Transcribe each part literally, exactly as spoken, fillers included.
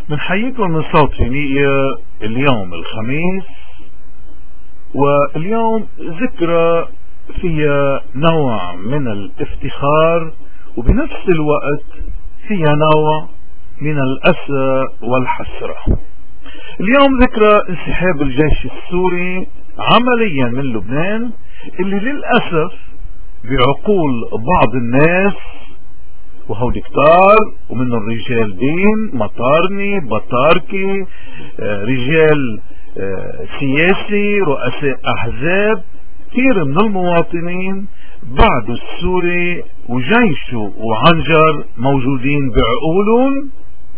بنحييكم من صوت فينيقيا اليوم الخميس، واليوم ذكرى فيها نوع من الافتخار وبنفس الوقت فيها نوع من الأسى والحسرة. اليوم ذكرى انسحاب الجيش السوري عمليا من لبنان، اللي للأسف بعقول بعض الناس وهودي كتار ومن الرجال دين مطارني بطاركي آه رجال آه سياسي رؤساء أحزاب، كثير من المواطنين بعد السوري وجيشه وعنجر موجودين بعقولهم،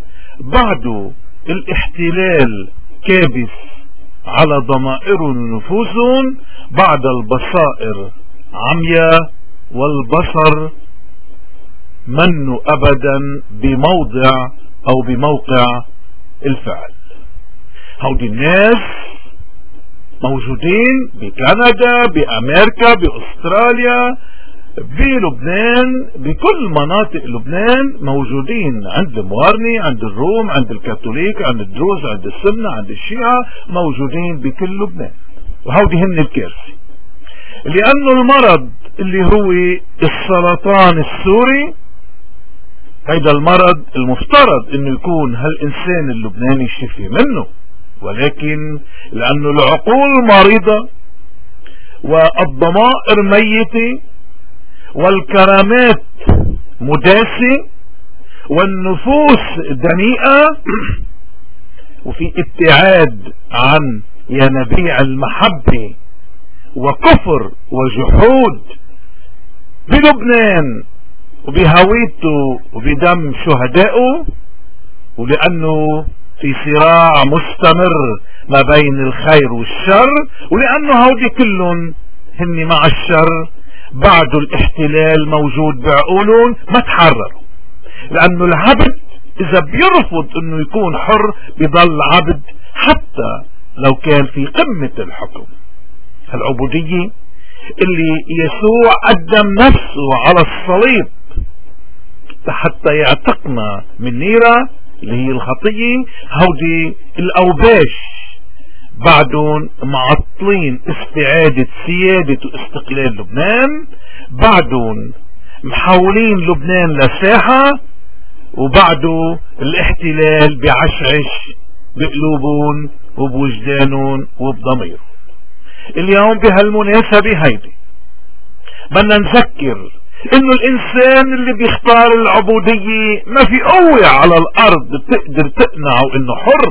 بعد الاحتلال كابس على ضمائرهم ونفوسهم، بعد البصائر عمياء والبصر منه ابدا بموضع او بموقع الفعل. هودي الناس موجودين بكندا بامريكا باستراليا بلبنان، بكل مناطق لبنان موجودين، عند الموارني عند الروم عند الكاثوليك عند الدروز عند السنة عند الشيعة، موجودين بكل لبنان. وهودي هن الكارثة، لانه المرض اللي هو السرطان السوري، هيدا المرض المفترض انه يكون هالانسان اللبناني شفي منه، ولكن لانه العقول مريضة والضمائر ميتة والكرامات مداسة والنفوس دنيئة وفي ابتعاد عن ينابيع المحبة وكفر وجحود بلبنان وبهويته وبدم شهدائه، ولأنه في صراع مستمر ما بين الخير والشر، ولأنه هودي كلهم هن مع الشر بعد الاحتلال موجود بعقولهم ما تحرروا. لأنه العبد إذا بيرفض أنه يكون حر بيضل عبد حتى لو كان في قمة الحكم. العبودية اللي يسوع قدم نفسه على الصليب حتى يعتقنا من نيرة اللي هي الخطية، هودي الأوباش بعدهم معطلين استعادة سيادة واستقلال لبنان، بعدهم محولين لبنان لساحة، وبعده الاحتلال بعشعش بقلوبهم وبوجدانهم وبضميرهم. اليوم بهالمناسبة هيدي بدنا نذكر انه الانسان اللي بيختار العبودية ما في قوة على الارض بتقدر تقنعه انه حر.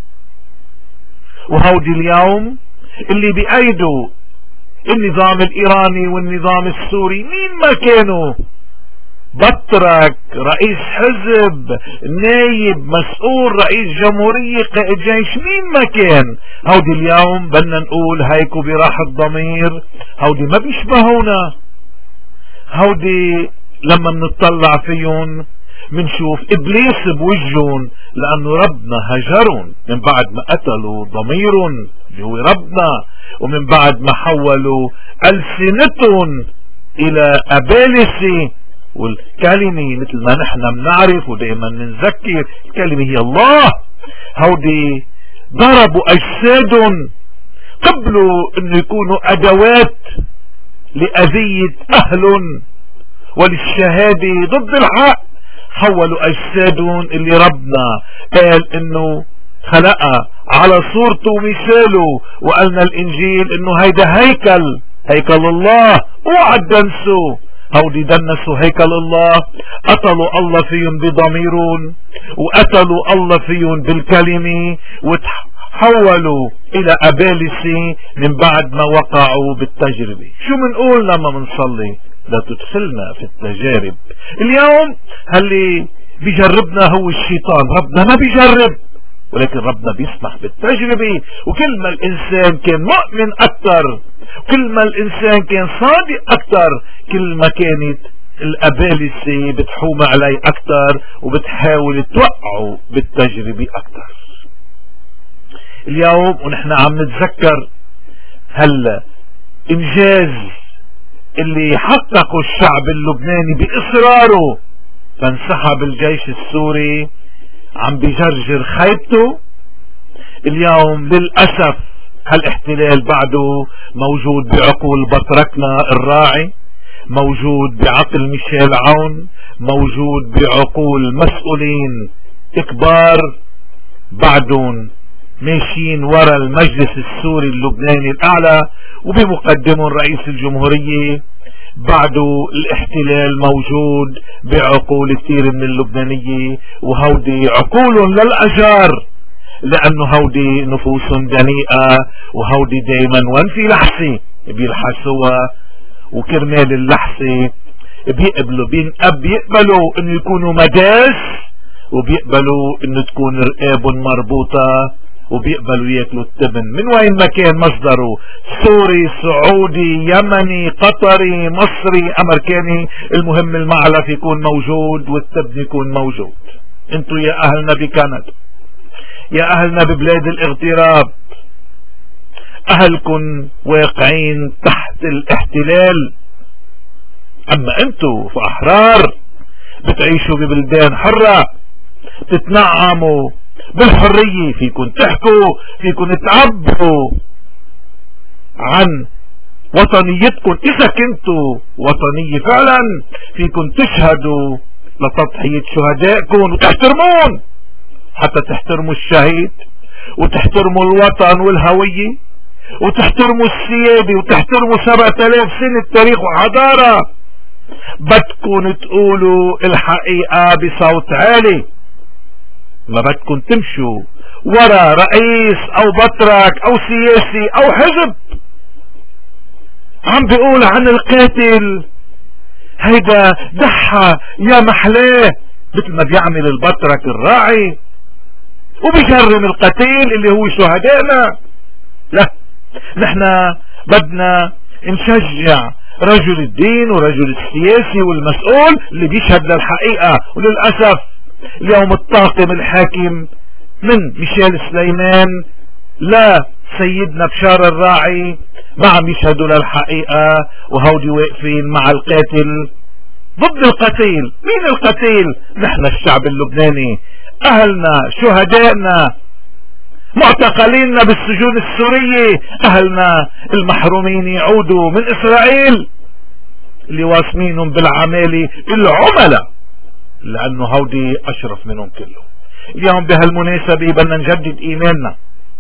وهودي اليوم اللي بأيدوا النظام الايراني والنظام السوري مين ما كانوا، بطرك رئيس حزب نايب مسؤول رئيس جمهورية قائد جيش مين ما كان، هودي اليوم بدنا نقول هيكو براحة ضمير هودي ما بيشبهونا. هودي لما منطلع فيهم منشوف ابليس بوجهن، لانه ربنا هجرون من بعد ما قتلوا ضميرهم اللي هو ربنا، ومن بعد ما حولوا ألسنتهم الى ابالسه. والكلمة مثل ما نحن بنعرف ودائما نذكر الكلمة هي الله. هودي ضربوا اجسادهم، قبلوا انه يكونوا ادوات لأذية اهل وللشهادة ضد الحق، حولوا اجسادهم اللي ربنا قال انه خلقها على صورته ومثاله، وقالنا الانجيل انه هيدا هيكل هيكل الله. اوعى تدنسوا، هودي دنسوا هيكل الله، قتلوا الله فيهم بضميرهم وقتلوا الله فيهم بالكلمة، وتحولوا الى ابالسة من بعد ما وقعوا بالتجربة. شو منقول لما منصلي؟ لا تدخلنا في التجارب. اليوم اللي بيجربنا هو الشيطان، ربنا ما بيجرب، ولكن ربنا بيسمح بالتجربة. وكل ما الانسان كان مؤمن اكتر، كل ما الانسان كان صادق اكتر، كل ما كانت الابالسة بتحوم عليه اكتر وبتحاول توقعه بالتجربة اكتر. اليوم ونحن عم نتذكر هلا انجاز اللي حققه الشعب اللبناني باصراره، فانسحب الجيش السوري عم بيجرجر خيبته. اليوم للأسف هالاحتلال بعده موجود بعقول بطركنا الراعي، موجود بعقل ميشيل عون، موجود بعقول مسؤولين كبار بعدهم ماشيين ورا المجلس السوري اللبناني الأعلى، وبمقدمهم رئيس الجمهورية. بعده الاحتلال موجود بعقول كثير من اللبنانية، وهودي عقولهم للأجار، لأنه هودي نفوسهم دنيئة، وهودي دايما وين في لحسة بيلحسوها، وكرمال اللحسة بيقبلوا بينقب بيقبلوا انه يكونوا مداس، وبيقبلوا انه تكون رقابهم مربوطة، وبيقبلوا ياكلوا التبن من وين ما كان مصدره، سوري، سعودي، يمني، قطري، مصري، امريكاني، المهم المعلف يكون موجود والتبن يكون موجود. انتو يا اهلنا بكندا، يا اهلنا ببلاد الاغتراب، اهلكن واقعين تحت الاحتلال، اما انتو فاحرار بتعيشوا ببلدان حرة، بتتنعموا بالحرية، فيكن تحكوا، فيكن تعبروا عن وطنيتكم. اذا كنتوا وطنية فعلا فيكن تشهدوا لتضحية شهدائكم وتحترمون، حتى تحترموا الشهيد، وتحترموا الوطن والهوية، وتحترموا السيادة، وتحترموا سبعة آلاف سنة تاريخ وحضارة. بدكن تقولوا الحقيقة بصوت عالي، ما بدكن تمشوا ورا رئيس او بطرك او سياسي او حزب عم بيقول عن القاتل هيدا دحى يا محلاه، مثل ما بيعمل البطرك الراعي، وبيجرم القتيل اللي هو شهدائنا. لا، نحن بدنا نشجع رجل الدين ورجل السياسي والمسؤول اللي بيشهد للحقيقة. وللأسف اليوم الطاقم الحاكم من ميشيل سليمان لا سيدنا بشار الراعي ما عم يشهدوا للحقيقة، وهودي واقفين مع القاتل ضد القتيل. مين القتيل؟ نحن الشعب اللبناني، اهلنا، شهدائنا، معتقليننا بالسجون السورية، اهلنا المحرومين يعودوا من اسرائيل اللي واصمينهم بالعمالة العملاء، لانه هودي اشرف منهم كلهم. اليوم بهالمناسبة بدنا نجدد ايماننا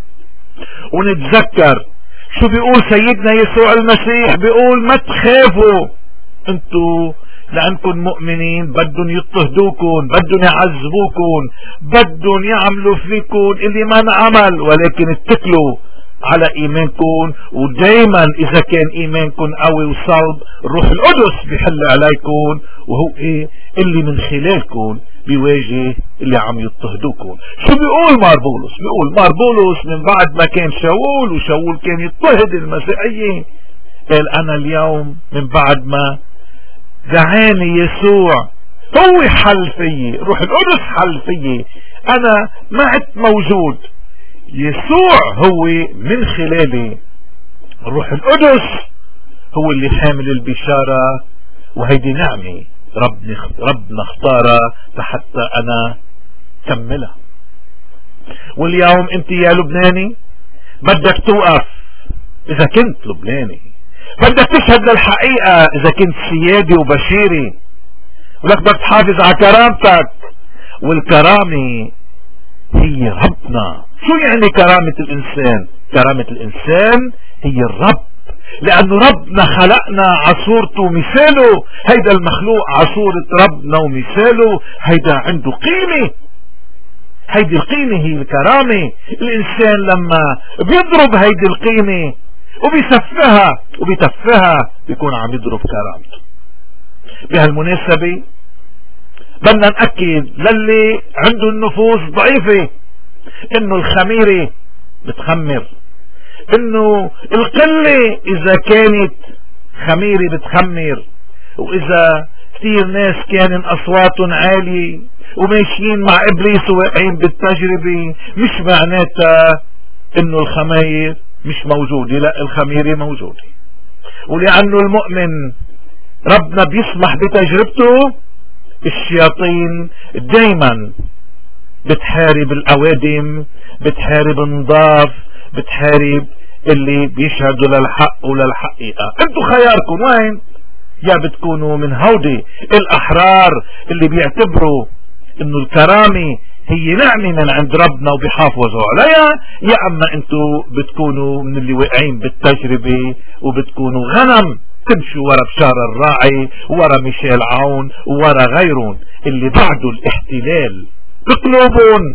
ونتذكر شو بيقول سيدنا يسوع المسيح. بيقول ما تخافوا انتو لانكم مؤمنين، بدهم يضطهدوكم، بدهم يعذبوكم، بدهم يعملوا فيكم اللي ما انعمل، ولكن اتكلوا على ايمانكم. ودايما اذا كان ايمانكم قوي وصلب، الروح القدس بيحل عليكم، وهو ايه اللي من خلالكم بيواجه اللي عم يضطهدوكم. شو بيقول مار بولس؟ بيقول مار بولس من بعد ما كان شاول، وشاول كان يضطهد المسيحيين، قال انا اليوم من بعد ما دعاني يسوع هو حل فيي، روح القدس حل فيي، انا ما عدت موجود، يسوع هو من خلالي، الروح القدس هو اللي حامل البشارة، وهيدي نعمة ربنا ربنا اختارها حتى انا كملها. واليوم انت يا لبناني بدك توقف اذا كنت لبناني، بدك تشهد للحقيقة اذا كنت سيادي وبشيري، ولك بدك تحافظ على كرامتك. والكرامة هي ربنا. شو يعني كرامة الانسان؟ كرامة الانسان هي الرب، لانه ربنا خلقنا عصورته ومثاله. هيدا المخلوق عصورة ربنا ومثاله، هيدا عنده قيمة، هيدي القيمة هي الكرامة. الانسان لما بيضرب هيدي القيمة وبيسفها وبيتفها بيكون عم يضرب كرامته. بهالمناسبة بدنا نأكد للي عنده النفوس ضعيفة انه الخميرة بتخمر، انه القلة اذا كانت خميرة بتخمر، واذا كثير ناس كانن اصواتهم عالية وماشيين مع ابليس وواقعين بالتجربة، مش معناتها انه الخمير مش موجودة، لا الخميرة موجودة. ولأنه المؤمن ربنا بيسمح بتجربته، الشياطين دايما بتحارب الأوادم، بتحارب النضاف، بتحارب اللي بيشهدوا للحق وللحقيقة. انتوا خياركم وين؟ يا بتكونوا من هودي الأحرار اللي بيعتبروا انه الكرامة هي نعمة من عند ربنا وبيحافظوا عليها، يا اما انتوا بتكونوا من اللي واقعين بالتجربة وبتكونوا غنم تمشوا ورا بشار الراعي ورا ميشيل عون ورا غيرهم اللي بعدوا الاحتلال بقلوبهم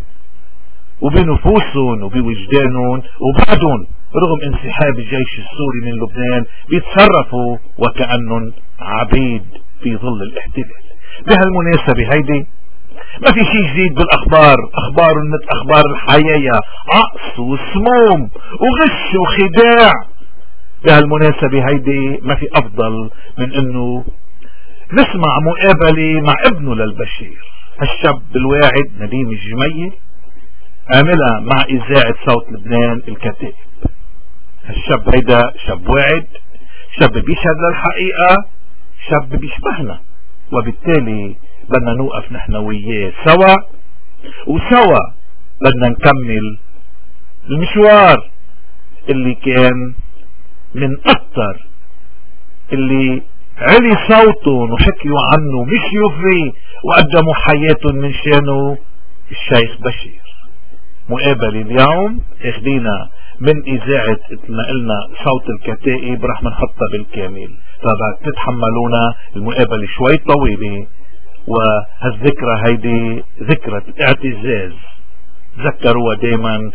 وبنفوسهم وبوجدانهم، وبعدهم رغم انسحاب الجيش السوري من لبنان بيتصرفوا وكأنهم عبيد في ظل الاحتلال. بهالمناسبة هيدي ما في شيء جديد بالاخبار، اخبار النت اخبار الحياة، عقص وسموم وغش وخداع. بهالمناسبة هيدي ما في افضل من انه نسمع مقابلة مع ابنه للبشير، هالشاب الواعد نديم الجميل، عاملها مع اذاعة صوت لبنان الكتائب. هالشاب هيدا شاب واعد، شاب بيشهد للحقيقة، شاب بيشبهنا، وبالتالي بدنا نوقف نحن وياه سوا، وسوا بدنا نكمل المشوار اللي كان من اكتر اللي علي صوتهم وحكيوا عنه مشيوا فيه وقدموا حياتهم من شانه الشيخ بشير. مقابلة اليوم اخدينا من اذاعة اتنقلنا صوت الكتائب، رح منحطها بالكامل، فبتتحملونا المقابلة شوي طويلة، وهالذكرى هيدي ذكرى اعتزاز ذكروها دايما،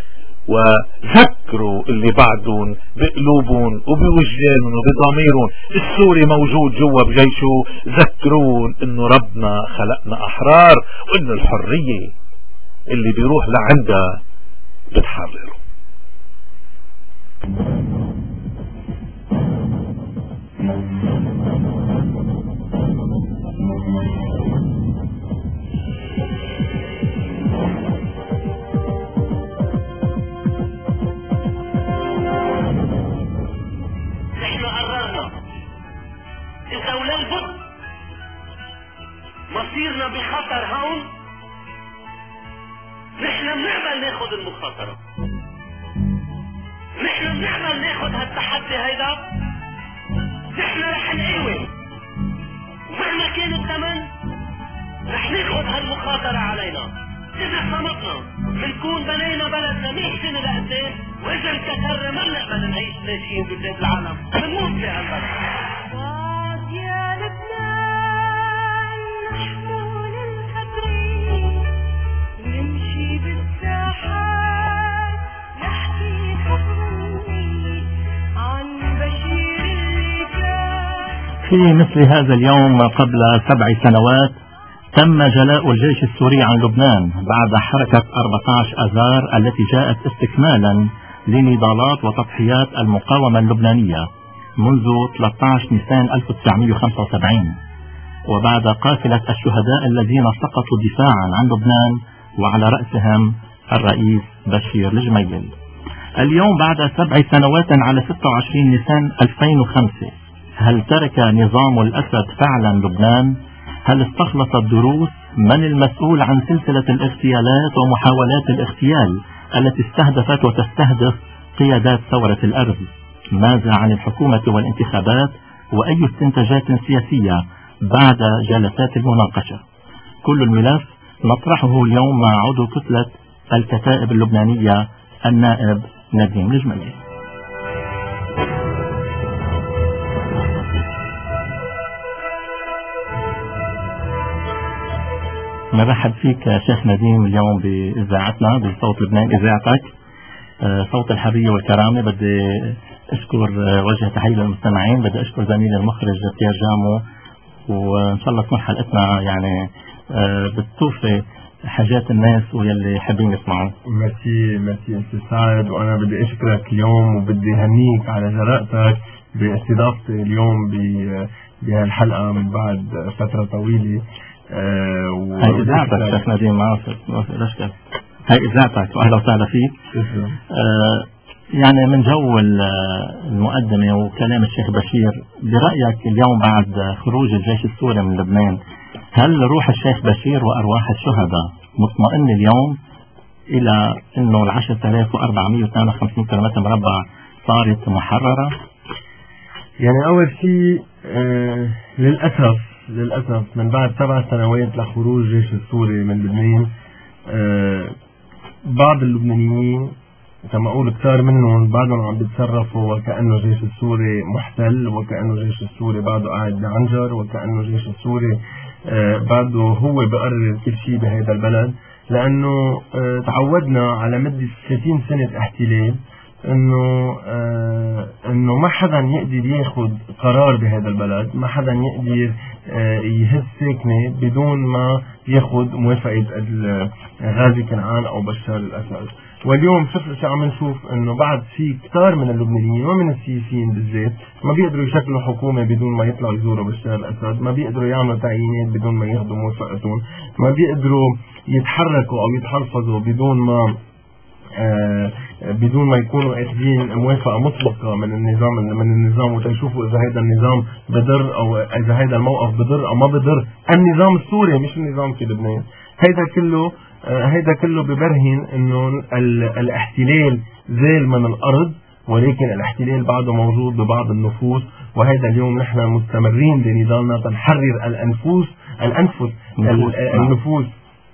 وذكروا اللي بعدهم بقلوبهم وبوجدانهم وبضميرهم. السوري موجود جوا بجيشه، ذكرون انه ربنا خلقنا احرار وانه الحرية اللي بيروح لعندها بتحرره. نحن قررنا اذا وللبد مصيرنا بخطر هون، نحن بنعمل ناخد المخاطرة، نحن بنعمل ناخد هالتحدي هيدا، نحن رح نقاوم ومهما كان الثمن رح ناخد هالمخاطرة علينا. إذا صمتنا بنكون بنينا بلدنا مية سنة لقدام، وإذا انكسرنا ما بنقبل نعيش ناشئين ببلاد العالم، بنموت في هالبلد. يا لبنان نحمل الفكرين، نمشي بالساحات نحكي خبرني عن بشير اللي كان. في مثل هذا اليوم قبل سبع سنوات تم جلاء الجيش السوري عن لبنان بعد حركة أربعة عشر آذار التي جاءت استكمالا لنضالات وتضحيات المقاومة اللبنانية منذ ثلاثة عشر نيسان ألف وتسعمئة وخمسة وسبعين، وبعد قافلة الشهداء الذين سقطوا دفاعا عن لبنان وعلى رأسهم الرئيس بشير الجميل. اليوم بعد سبع سنوات على ستة وعشرين نيسان ألفين وخمسة، هل ترك نظام الأسد فعلا لبنان؟ هل استخلص الدروس؟ من المسؤول عن سلسلة الاغتيالات ومحاولات الاغتيال التي استهدفت وتستهدف قيادات ثورة الأرز؟ ماذا عن الحكومة والانتخابات؟ وأي استنتاجات سياسية بعد جلسات المناقشة؟ كل الملف نطرحه اليوم مع عضو كتلة الكتائب اللبنانية النائب نديم الجميل. نرحب فيك شيخ نديم اليوم بإذاعتنا بصوت لبنان، إذاعتك صوت الحرية والكرامة. بدي أشكر وجه تحية للمستمعين، بدي أشكر زميلي المخرج بيير جامو، وإن شاء الله تكون حلقتنا يعني بتوفي حاجات الناس واللي حابين يسمعوا. ميرسي ميرسي أنت سعد، وأنا بدي أشكرك اليوم وبدي هنيك على جرأتك باستضافتي اليوم بهالحلقة من بعد فترة طويلة. أه هاي إذاعتك شيخ نديم، ما ما في الأشكال، هاي إذاعتك وأهلا وسهلا فيك. أه يعني من جو المقدمة وكلام الشيخ بشير، برأيك اليوم بعد خروج الجيش السوري من لبنان، هل روح الشيخ بشير وأرواح الشهداء مطمئن اليوم إلى أنه العشرة آلاف وأربعمائة واثنين وخمسين كيلومتر مربع صارت محررة؟ يعني أول شيء آه للأسف للأسف من بعد سبع سنوات لخروج الجيش السوري من لبنان، آه بعض اللبنانيين كما أقول كتار منهم بعدهم عم بيتصرفوا وكأنه الجيش السوري محتل، وكأنه الجيش السوري بعده قاعد بعنجر، وكأنه الجيش السوري آه بعده هو بقرر كل شيء بهذا البلد، لأنه آه تعودنا على مدة ثلاثين سنة احتلال انه آه انه ما حدا يقدر ياخذ قرار بهذا البلد، ما حدا يقدر آه يهز ساكنه بدون ما ياخذ موافقه غازي كنعان او بشار الاسد. واليوم شوف شو عم نشوف، انه بعد في كثار من اللبنانيين ومن السياسيين بالذات ما بيقدروا يشكلوا حكومه بدون ما يطلعوا يزوروا بشار الاسد، ما بيقدروا يعملوا تعيينات بدون ما ياخذوا موافقتهم، ما بيقدروا يتحركوا او يتحرفظوا بدون ما آه بدون ما يكونوا اخذين موافقه مسبقه من النظام من النظام وتشوفوا اذا هذا النظام بضر او اذا هذا الموقف بضر او ما بضر النظام السوري مش النظام في لبنان. هيدا كله آه هيدا كله ببرهن انه الاحتلال زال من الارض، ولكن الاحتلال بعده موجود ببعض النفوس، وهذا اليوم نحن مستمرين بنضالنا تنحرر الانفس الانفس النفوس.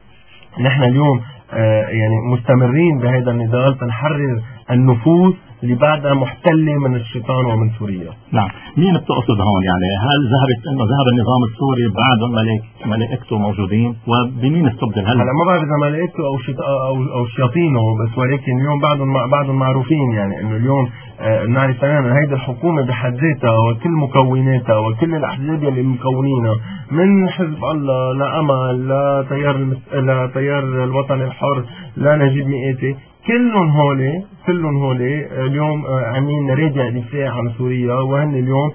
نحن اليوم آه يعني مستمرين بهذا النضال تنحرر النفوس اللي بعدها محتلة من الشيطان ومن سوريا. نعم، مين بتقصد هون؟ يعني هل ذهبت انه ذهب النظام السوري بعدهم ملائكته موجودين وبمين استبدل؟ هل هلا ما بعرف اذا ملائكته او شيط او او شياطينه، بس ولكن اليوم بعدهم بعدهم معروفين، يعني انه اليوم آه نعرف تماما هيدي الحكومة بحد ذاتها وكل مكوناتها وكل الاحزاب اللي مكونينها من حزب الله لا امل لا تيار المس... لا تيار الوطن الحر لا نجيب مئاتي، كلهم هولي كلهم هولي اليوم عاملين رادع دفاع عن سوريا، وهن اليوم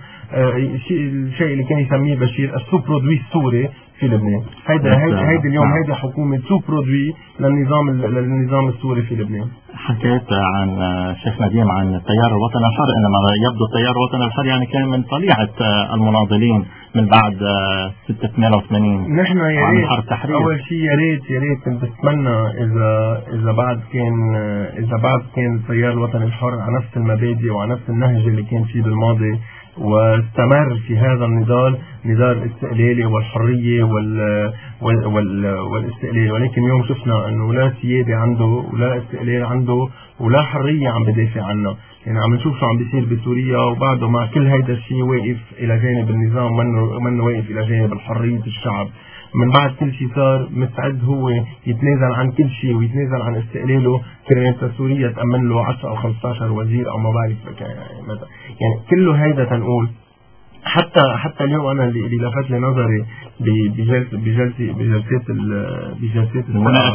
الشيء اللي كان يسميه بشير السوبرودوي السوري في لبنان. هيدا هيدا هيدا اليوم هيدا حكومة سوبرودوي للنظام للنظام السوري في لبنان. حكيت عن شيخ نديم عن تيار الوطن الحر، انما يبدو تيار الوطن الحر يعني كان من طليعة المناضلين من بعد ستة ثمانية وثمانين. نحن يا ريت اول شيء يا ريت يا ريت كنت بتمنى اذا اذا بعد كان اذا بعد كان تيار الوطن الحر على نفس المبادئ وعلى نفس النهج اللي كان فيه بالماضي، واستمر في هذا النضال، نضال الاستقلالي والحرية وال وال وال والاستقلال. ولكن اليوم شفنا انه لا سيادة عنده ولا استقلال عنده ولا حرية عم بدافع عنها. يعني عم نشوف شو عم بيصير بسوريا، وبعده مع كل هيدا الشيء واقف الى جانب النظام، منه منه واقف الى جانب حرية الشعب. من بعد كل شيء صار مستعد هو يتنازل عن كل شيء ويتنازل عن استقلاله كرمال سوريا تأمن له عشرة أو خمسة عشر وزير أو ما بعرف يعني, يعني كله هيدا تنقول. حتى حتى اليوم أنا اللي, اللي لفت لي نظري بجلسة بجلسة بجلسات بجلسات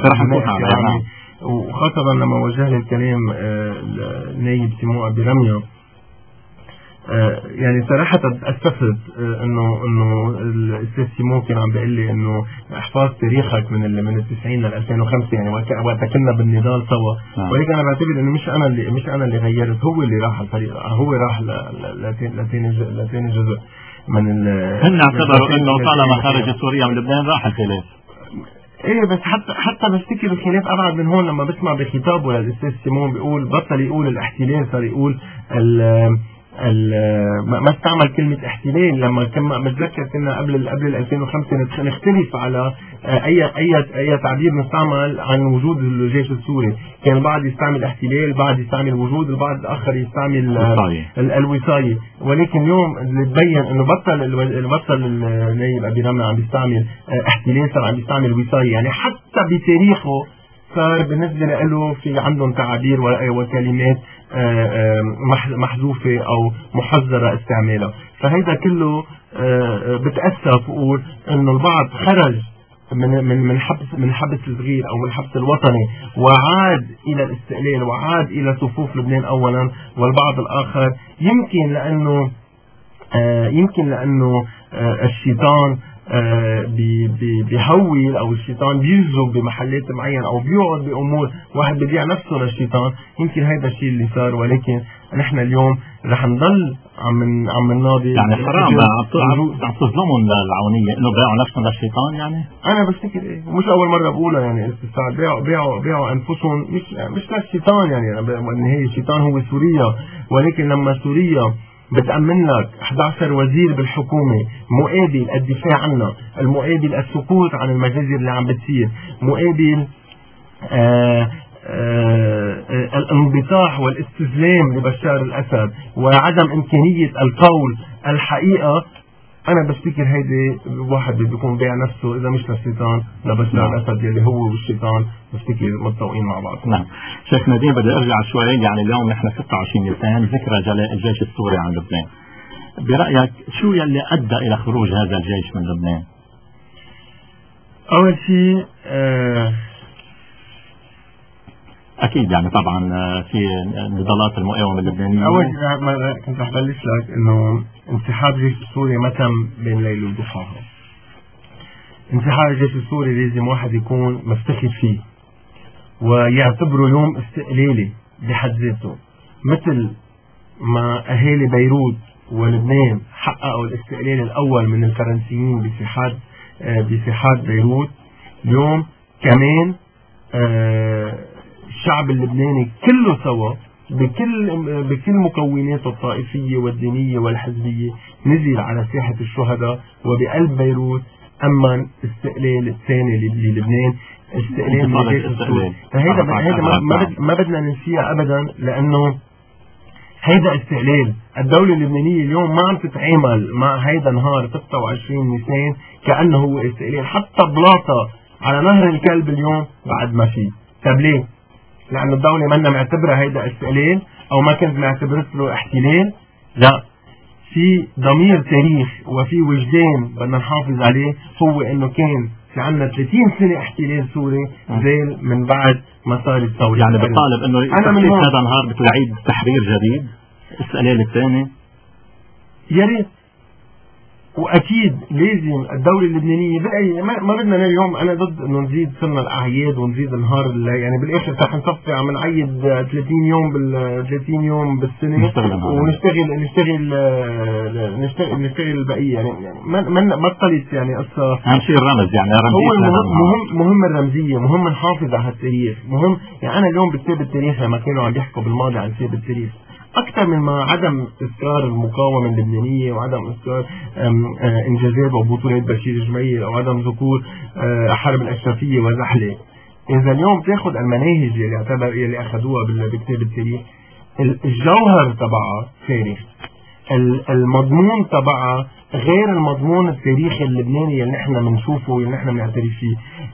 السنة، وخاصة لما وجه لي الكلام النايب سيمو أبي رمية، آه يعني صراحة أسفت آه إنه إنه الأستاذ سيمون كان عم بيقول لي إنه احفظ تاريخك من ال من التسعين لل ألفين وخمسة، يعني وقت كنا بالنضال سوا. آه. ولكن أنا بعتبر إنه مش أنا اللي مش أنا اللي غيرت، هو اللي راح الفريق، هو راح لثاني لثاني جزء من ال. هن اعتبروا إنه طالما خرج سوريا من لبنان راح الخلاف. ايه بس حتى حتى بفتكر الخلاف ابعد من هون. لما بسمع بخطابه للاستاذ سيمون بيقول بطل يقول الاحتلال، صار يقول ال ما استعمل كلمة احتلال. لما كنا متذكر كنا قبل قبل ألفين وخمسة نختلف على اي اي اي تعبير نستعمل عن وجود الجيش السوري. كان البعض يستعمل احتلال، البعض يستعمل وجود، البعض الاخر يستعمل الوصاية. ولكن اليوم اللي تبين انه بطل بطل النايب ابي رمية عم بيستعمل احتلال، صار عم يستعمل وصاية. يعني حتى بتاريخه صار بالنسبة له في عندهم تعابير وكلمات محذوفة أو محذرة استعمالها. فهيدا كله بتأسف وقول إنه البعض خرج من من من حبس من حبس الصغير أو من الحبس الوطني وعاد إلى الاستقلال وعاد إلى صفوف لبنان أولا، والبعض الآخر يمكن لأنه يمكن لأنه الشيطان آه بي بي بيهول او الشيطان بيجذب بمحلات معينة او بيقعد بامور واحد بيبيع نفسه للشيطان. يمكن هيدا الشيء اللي صار، ولكن نحن اليوم رح نضل عم عم نناضل. يعني حرام عم تظلمهم للعونية انه بيعوا نفسهم للشيطان. يعني انا بفتكر ايه، مش اول مرة بقولها، يعني استفسار بيعوا بيعوا بيعوا انفسهم مش مش للشيطان. يعني بالنهاية الشيطان هو سوريا، ولكن لما سوريا بتأمن لك أحد عشر وزير بالحكومة مقابل الدفاع عنها، المقابل السكوت عن المجازر اللي عم بتصير، مقابل آآ آآ الانبطاح والاستسلام لبشار الأسد وعدم إمكانية القول الحقيقة، أنا بفتكر هيدي واحد بيكون بيع نفسه إذا مش للشيطان لبشار نعم. الأسد يلي هو والشيطان بفتكر متطوقين مع بعض. نعم. شيخ نديم بدي أرجع شوي. يعني اليوم نحن ستة وعشرين نيسان ذكرى جلاء الجيش السوري عن لبنان. برأيك شو يلي أدى إلى خروج هذا الجيش من لبنان؟ أول شيء آه أكيد يعني طبعا في نضالات المقاومة اللبنانية. أول ما كنت رح بلش لك إنه انسحاب الجيش السوري ما تم بين ليل وضحاها. انسحاب الجيش السوري لازم واحد يكون مفتخر فيه ويعتبره يوم استقلالي بحد ذاته، مثل ما أهالي بيروت ولبنان حققوا الاستقلال الأول من الفرنسيين بساحات بساحات بيروت. اليوم كمان آه الشعب اللبناني كله سوا بكل بكل مكوناته الطائفية والدينية والحزبية نزل على ساحة الشهداء وبقلب بيروت أمن استقلال الثاني للبنان، استقلال من الجيش السوري. فهيدا هيدا ما, ما بدنا ننسيها أبدا، لأنه هيدا استقلال. الدولة اللبنانية اليوم ما عم تتعامل مع هيدا نهار ستة وعشرين نيسان كأنه هو استقلال. حتى بلاطة على نهر الكلب اليوم بعد ما فيه. طب ليه؟ لأن الدولة منا معتبرة هيدا استقلال أو ما كانت معتبرت له احتلال. لا، في ضمير تاريخ وفي وجدان بدنا نحافظ عليه، هو إنه كان في عنا ثلاثين سنة احتلال سوري زي من بعد ما صار الثورة. يعني بطالب إنه تخصيص هذا النهار بده يعيد تحرير جديد، استقلال الثاني. يا ريت، واكيد لازم الدوله اللبنانيه بأي ما, ما بدنا اليوم. انا ضد انه نزيد سنة الاعياد ونزيد النهار يعني بالاخر رح نصفي عم نعيد ثلاثين يوم بال ثلاثين يوم بالسنه ونشتغل نشتغل نشتغل نشتغل البقيه. يعني ما ما بطلت يعني قصه. اهم شيء الرمز، يعني هو مهم مهم الرمزيه، مهم نحافظ على هالتاريخ، مهم. يعني انا اليوم بكتاب التاريخ لما كانوا عم يحكوا بالماضي عن كتاب التاريخ أكثر من ما عدم إذكار المقاومة اللبنانية وعدم إذكار إنجازات وبطولات بشير جميل أو عدم ذكور حرب الأشرفية وزحلة. إذا اليوم تأخذ المناهج اللي اعتبر اللي أخذوها بكتاب التاريخ، الجوهر تبعها تاريخ، المضمون تبعها غير المضمون التاريخي اللبناني اللي نحن بنشوفه واللي نحن بنعترف فيه.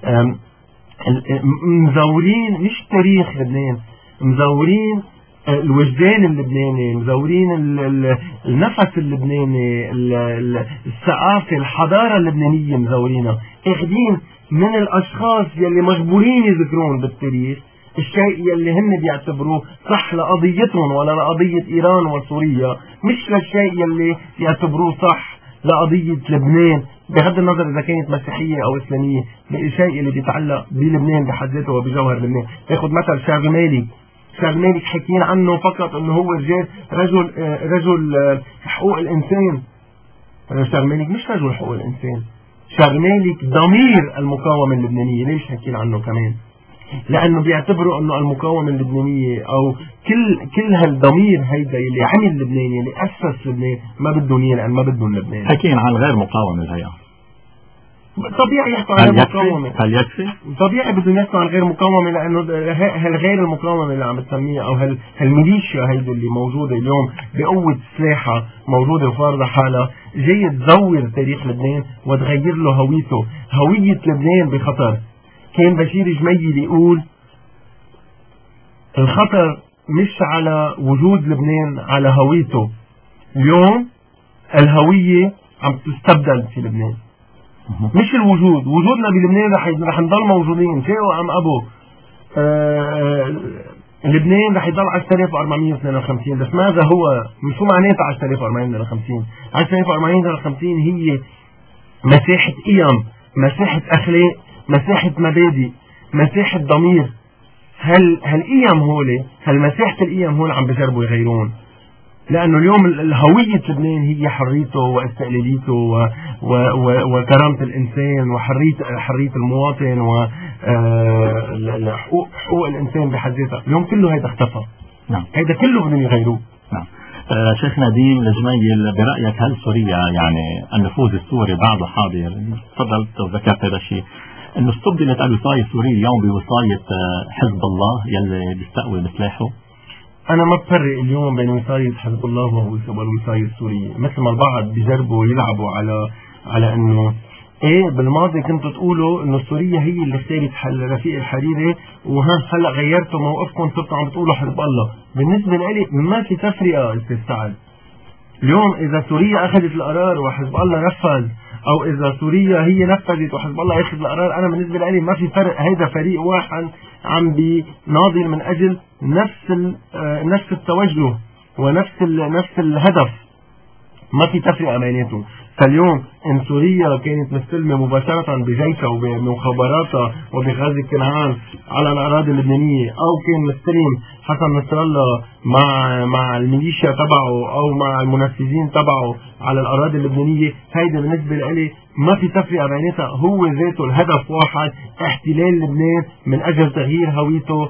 مزورين مش تاريخ لبنان، مزورين الوجدان اللبناني، مزورين النفس اللبناني، الثقافة، الحضارة اللبنانية مزورينها، اخذين من الاشخاص يلي مجبورين يذكرون بالتاريخ الشيء يلي هن بيعتبروه صح لقضيتهم ولا لقضية ايران وسوريا، مش للشيء يلي بيعتبروه صح لقضية لبنان بغض النظر اذا كانت مسيحية او اسلامية، بالشيء اللي بيتعلق بلبنان بحد ذاته وبجوهر لبنان. تاخذ مثل شاغمالي، شاغمالي حكيين عنه فقط انه هو رجال رجل رجل حقوق الانسان. شاغمالي مش رجل حقوق الانسان، شاغمالي ضمير المقاومة اللبنانية. ليش حكينا عنه كمان؟ لانه بيعتبروا انه المقاومة اللبنانية او كل كل هالضمير هيدا اللي عمل لبنان اللي اسس لبنان ما بدهم اياه لان ما بدهم لبنان. حكينا عن غير مقاومة الهيئة. طبيعي يحكوا عن غير مقاومة. هل يكفي؟ طبيعي بدهم يحكوا عن غير مقاومة، لأنه هالغير المقاومة اللي عم بتسميها أو هالميليشيا هيدي اللي موجودة اليوم بقوة سلاحها موجودة وفارضة حالها، جاية تزور تاريخ لبنان وتغير له هويته. هوية لبنان بخطر. كان بشير جميل يقول الخطر مش على وجود لبنان، على هويته. اليوم الهوية عم تستبدل في لبنان، مش الوجود. وجودنا بلبنان رح رح نضل موجودين شيء ام ابو. آه لبنان رح يضل عشرة آلاف وأربعمية واثنين وخمسين. بس ماذا هو؟ شو معناتها عشرة آلاف وأربعمية واثنين وخمسين؟ عشرة آلاف وأربعمية واثنين وخمسين هي مساحة قيم، مساحة أخلاق، مساحة مبادئ، مساحة ضمير. هل هالقيم هولي، هالمساحة القيم هول عم بجربوا يغيرون، لأنه اليوم الهوية لبنان هي حريته واستقلاليته و... و... و... وكرامة الإنسان وحرية حرية المواطن وحقوق حقوق الإنسان بحد ذاتها. اليوم كله هيدا اختفى. نعم. هيدا كله بدهم يغيروه. نعم. آه شيخ نديم الجميل، برأيك هل سوريا يعني النفوذ السوري بعده حاضر؟ تفضلت وذكرت هذا الشيء، انه استبدلت الوصاية السورية اليوم بوصاية حزب الله يلي بيستقوي بسلاحه؟ أنا ما بفرق اليوم بين وصاية حزب الله والوصاية السورية، مثل ما البعض بيجربوا يلعبوا على على إنه إيه بالماضي كنتوا تقولوا إنه سوريا هي اللي اختارت رفيق الحريري وها هلا غيرتوا موقفكم صرتوا عم بتقولوا حزب الله. بالنسبة لي ما في تفرقة استاذ سعد. اليوم إذا سوريا أخذت القرار وحزب الله نفذ، أو إذا سوريا هي نفذت وحزب الله ياخذ القرار، أنا بالنسبة لي ما في فرق. هيدا فريق واحد عم بيناضل من أجل نفس نفس التوجه ونفس نفس الهدف، ما في تفرقة بيناتهم. فاليوم إن سوريا كانت مستلمة مباشرة بجيشها وبمخابراتها وبغازي كنعان على الأراضي اللبنانية، أو كان مستلم حسن نصر الله مع مع الميليشيا تبعه أو مع المنفذين تبعه على الأراضي اللبنانية، هيدا بالنسبة لي ما في تفرقة بيناتها. هو ذاته الهدف واحد، احتلال لبنان من أجل تغيير هويته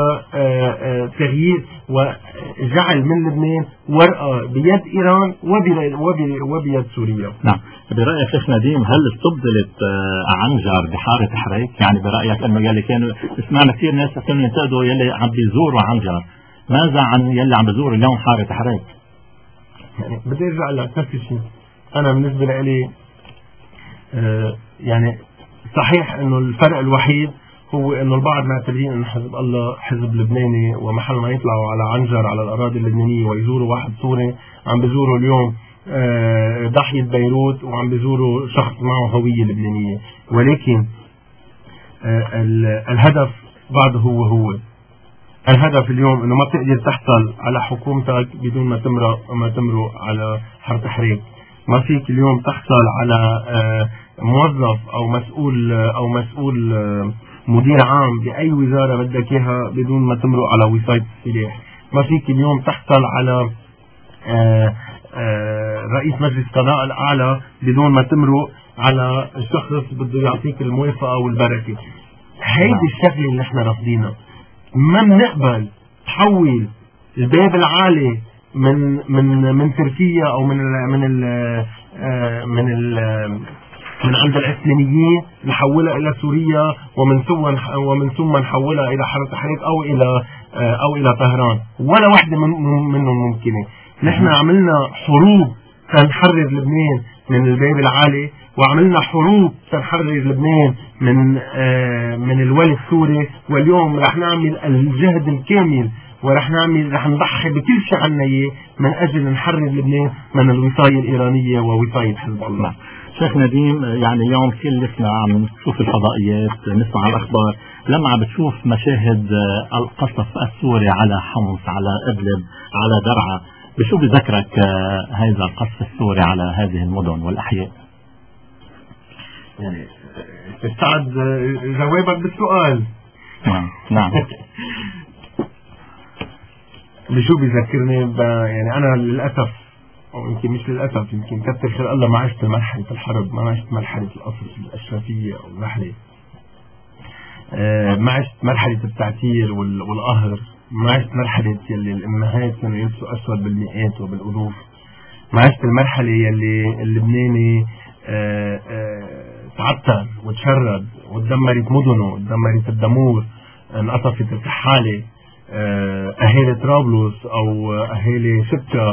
وتغيير وجعل من لبنان ورقة بيد إيران وبيد سوريا. نعم. برأيك شيخ نديم هل استبدلت عنجر بحارة حريك؟ يعني برأيك انه يلي كانوا سمعنا كثير ناس كانوا ينتقدوا يلي عم بيزوروا عنجر، ماذا عن يلي عم بيزوروا اليوم حارة حريك؟ يعني بدي ارجع لك نفس الشيء. انا بالنسبة لي آه يعني صحيح انه الفرق الوحيد هو انه البعض معتبرين انه حزب الله حزب لبناني، ومحل ما يطلعوا على عنجر على الاراضي اللبنانية ويزوروا واحد سوري عم بيزوروا اليوم آه ضحية بيروت وعم بيزوروا شخص معه هوية لبنانية. ولكن آه الهدف بعده هو هو الهدف اليوم انه ما بتقدر تحصل على حكومتك بدون ما تمرق ما تمرق على حرب تحريك. ما فيك اليوم تحصل على آه موظف او مسؤول او مسؤول آه مدير عام باي وزارة بدك اياها بدون ما تمرق على وصاية السلاح. ما فيك اليوم تحصل على آه آه رئيس مجلس القضاء الاعلى بدون ما تمرق على شخص بده يعطيك الموافقة والبركة. هيدي الشكل اللي احنا رافضينه. ما بنقبل تحول الباب العالي من من من تركيا او من ال من ال من ال من عند الاسلاميين نحولها الى سوريا، ومن ثم ومن ثم نحولها الى حرب تحرير او الى او الى طهران. ولا واحده من منهم ممكنه. نحن عملنا حروب تنحرر لبنان من الباب العالي، وعملنا حروب تنحرر لبنان من آه من الولي السوري، واليوم رح نعمل الجهد الكامل ورح نعمل رح نضحي بكل شيء عنا اياه من اجل نحرر لبنان من الوصاية الايرانية ووصاية حزب الله. شيخ نديم يعني اليوم كلنا عم نشوف الفضائيات نسمع الاخبار، لما عم بتشوف مشاهد القصف السوري على حمص على ادلب على درعا، بشو بذكرك هذا القصف السوري على هذه المدن والاحياء؟ يعني استعد جوابك بالسؤال. نعم نعم. بشو بيذكرني؟ يعني انا للاسف او يمكن مش للاسف، يمكن كتر خير الله ما عشت مرحله الحرب، ما عشت مرحله القصف الاشرفيه او المرحله آه ما عشت مرحله التعتير والقهر، ما عشت مرحله يلي الامهات كانوا يلبسوا اسود بالمئات وبالالوف، ما عشت المرحله يلي اللبناني آه آه تعتر وتشرد وتدمرت مدنه، تدمرت الدمور، انقطفت الكحاله، اهالي طرابلس او اهالي شبكة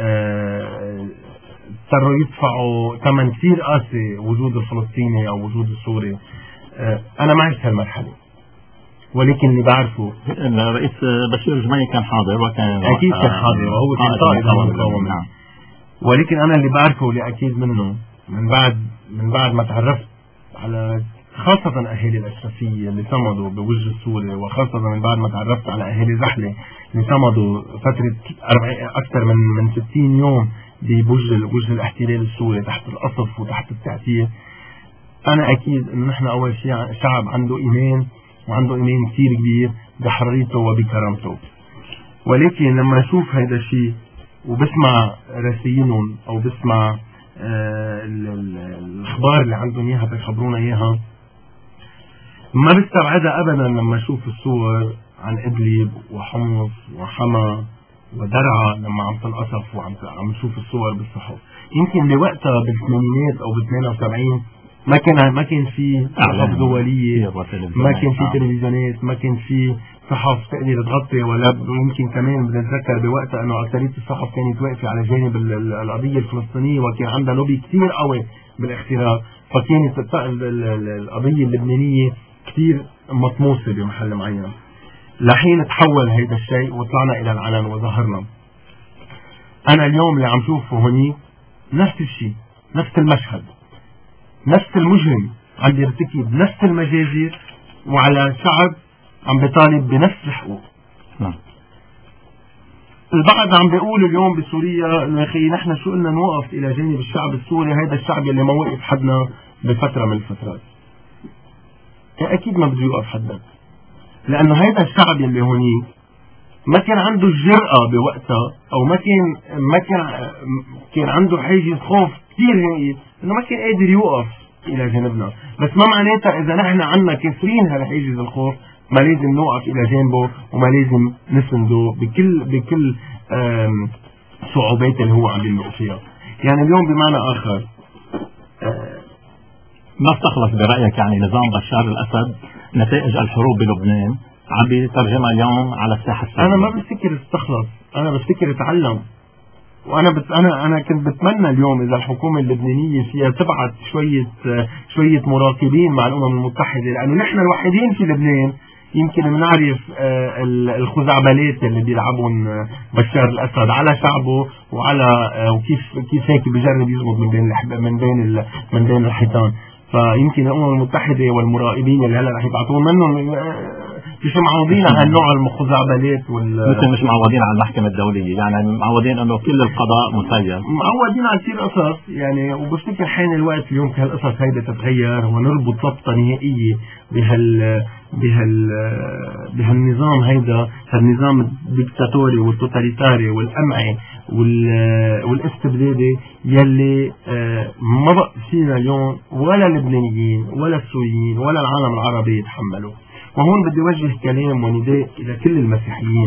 اضطروا يدفعوا ثمن كثير قاسي وجود الفلسطيني او وجود السوري. انا ما عشت هالمرحله، ولكن اللي بعرفه الرئيس بشير جميل كان حاضر وكان اكيد كان حاضر وهو كان قائد المقاومه. ولكن انا اللي بعرفه واللي اكيد منه من بعد من بعد ما تعرفت على خاصة أهالي الأشرفية اللي صمدوا بوجه السوري، وخاصة من بعد ما تعرفت على أهالي زحلة اللي صمدوا فترة أكثر من من ستين يوم بوجه وجه الاحتلال السوري تحت القصف وتحت التأثير. أنا أكيد إنه نحن أول شيء شعب عنده إيمان، وعنده إيمان كثير كبير بحريته وبكرامته. ولكن لما أشوف هيدا الشيء وبسمع رسائلهم أو بسمع آه الأخبار اللي عندهم إياها بيخبرونا إياها، ما بستبعدها أبدا لما أشوف الصور عن إدلب وحمص وحما ودرعا لما عم تنقصف وعم عم نشوف الصور بالصحف. يمكن بوقتها بالثمانينات أو بالثمانية وسبعين ما كان ما كان في صحف دولية، ما كان في تلفزيونات، ما كان في صحف تقدر تغطي، ولا يمكن كمان بنتذكر بوقتها انه اكثرية الصحف كانت واقفة على جانب القضية الفلسطينية، وكان عندها لوبي كثير قوي بالاختراق، فكانت القضية اللبنانية كثير مطموسة بمحل معين. لحين تحول هيدا الشيء وطلعنا الى العلن وظهرنا. انا اليوم اللي عم شوفه هوني نفس الشيء، نفس المشهد، نفس المجرم عم يرتكب نفس المجازر، وعلى شعب عم بيطالب بنفس الحقوق. نعم. البعض عم بيقول اليوم بسوريا انه يا اخي نحن شو قلنا نوقف الى جانب الشعب السوري، هذا الشعب اللي ما وقف حدنا بفتره من الفترات. اكيد ما بده يوقف حدنا، لانه هذا الشعب اللي هونيك ما كان عنده الجرأة بوقتها، او ما كان ما كان كان عنده حاجز خوف كثير هائل انه ما كان قادر يوقف الى جانبنا. بس ما معناتها اذا نحن عنا كسرين هالحاجز الخوف ما لازم نوقف الى جانبه، وما لازم نسنده بكل بكل صعوبات اللي هو عم بيمرق فيها. يعني اليوم بمعنى اخر ما استخلص برأيك يعني نظام بشار الاسد نتائج الحروب بلبنان عم بيترجمها اليوم على الساحه السوريه؟ انا ما بفتكر استخلص، انا بفتكر اتعلم. وانا بت... انا انا كنت بتمنى اليوم اذا الحكومه اللبنانيه فيها تبعت شويه شويه مراقبين مع الامم المتحده، لانه نحن الوحيدين في لبنان يمكن بنعرف الخزعبلات اللي بيلعبون بشار الاسد على شعبه، وعلى وكيف كيف هيك بيجرب يزبط من بين من بين من بين الحيطان. فيمكن الامم المتحده والمراقبين اللي هلا رح يبعثون منهم مش معوضين على هالنوع المخزعبلات وال مثل مش معوضين على المحكمة الدولية، يعني معوضين انه كل القضاء مسير، معوضين على كثير قصص يعني. وبفتكر حين الوقت اليوم كهالقصص هيدا تتغير ونربط ربطة نهائية بهال بهال بهالنظام هيدا، هالنظام الدكتاتوري والتوتاليتاري والقمعي والاستبدادي يلي ما بقى فينا اليوم ولا اللبنانيين ولا السوريين ولا العالم العربي يتحملوا. وهون بدي وجه كلام ونداء إلى كل المسيحيين.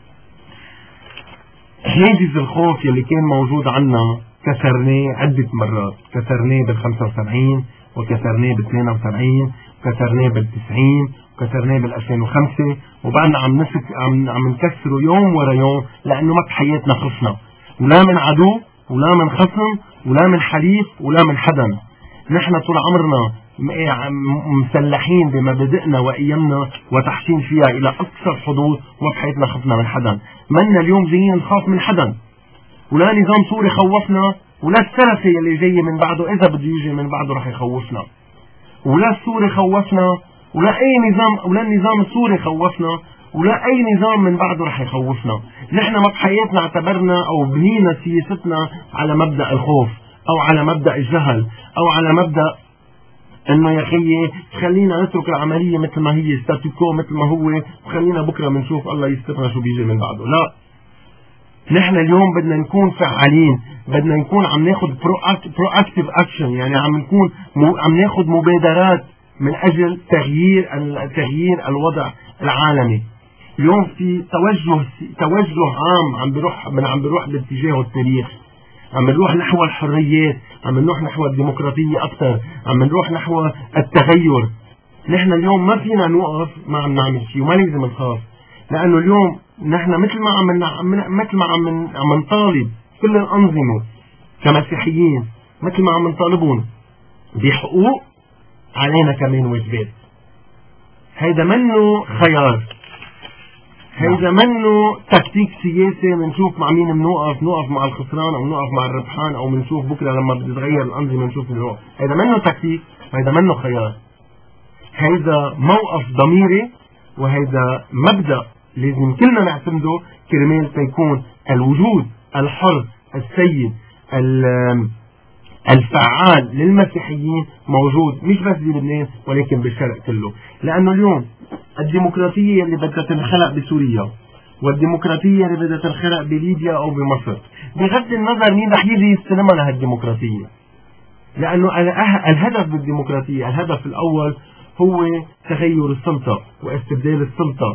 حاجز الخوف يلي كان موجود عنا كسرناه عدة مرات، كسرناه بالخمسة وسبعين، وكسرناه بالثمانية وسبعين، وكسرناه بالتسعين، وكسرناه بالألفين وخمسة، وبعدنا عم نسك عم عم نكسره يوم ورا يوم، لأنه ما بحياتنا خفنا ولا من عدو ولا من خصم ولا من حليف ولا من حدا. نحن طول عمرنا مسلحين بمبادئنا وقيمنا وتحسين فيها الى اقصى الحدود، وما بحياتنا خفنا من حدا. منا اليوم جايين نخاف من حدا، ولا نظام سوري خوفنا، ولا السلفي اللي جاي من بعده اذا بده يجي من بعده رح يخوفنا، ولا السوري خوفنا، ولا اي نظام، ولا النظام السوري خوفنا، ولا اي نظام من بعده رح يخوفنا. نحن ما بحياتنا اعتبرنا او بنينا سياستنا على مبدأ الخوف او على مبدأ الجهل او على مبدأ انه يا اخي خلينا نترك العمليه مثل ما هي ستاتيكو مثل ما هو، وخلينا بكره بنشوف الله يسترنا شو بيجي من بعده. لا، نحن اليوم بدنا نكون فعالين، بدنا نكون عم ناخذ برو اكتيف اكشن، يعني عم نكون عم ناخذ مبادرات من اجل تغيير تغيير الوضع العالمي. اليوم في توجه توجه عام عم بيروح عم بيروح باتجاه التاريخ، عم نروح نحو الحريات، عم نروح نحو الديمقراطية أكثر، عم نروح نحو التغير. نحن اليوم ما فينا نوقف ما عم نعمل شيء، وما لازم نخاف، لأنه اليوم نحن مثل ما عم مثل ما عم عم نطالب كل الأنظمة كمسيحيين، مثل ما عم نطالبون بحقوق، علينا كمان واجبات. هيدا منه خيار، هيدا منه تكتيك سياسي بنشوف مع مين بنوقف، نوقف مع الخسران او نوقف مع الربحان، او بنشوف بكره لما بتتغير الانظمه نشوف اللي هو. هيدا منه تكتيك، وهيدا منه خيار. هيدا موقف ضميري، وهيدا مبدأ لازم كلنا نعتمده كرمال تيكون الوجود الحر السيد الفعال للمسيحيين موجود مش بس بلبنان ولكن بالشرق كله. لأنه اليوم الديمقراطية اللي بدها تنخلق بسوريا والديمقراطية اللي بدها تنخلق بليبيا أو بمصر، بغض النظر مين رح يجي يستلمها لهالديمقراطية، لأنه الهدف بالديمقراطية، الهدف الأول هو تغير السلطة واستبدال السلطة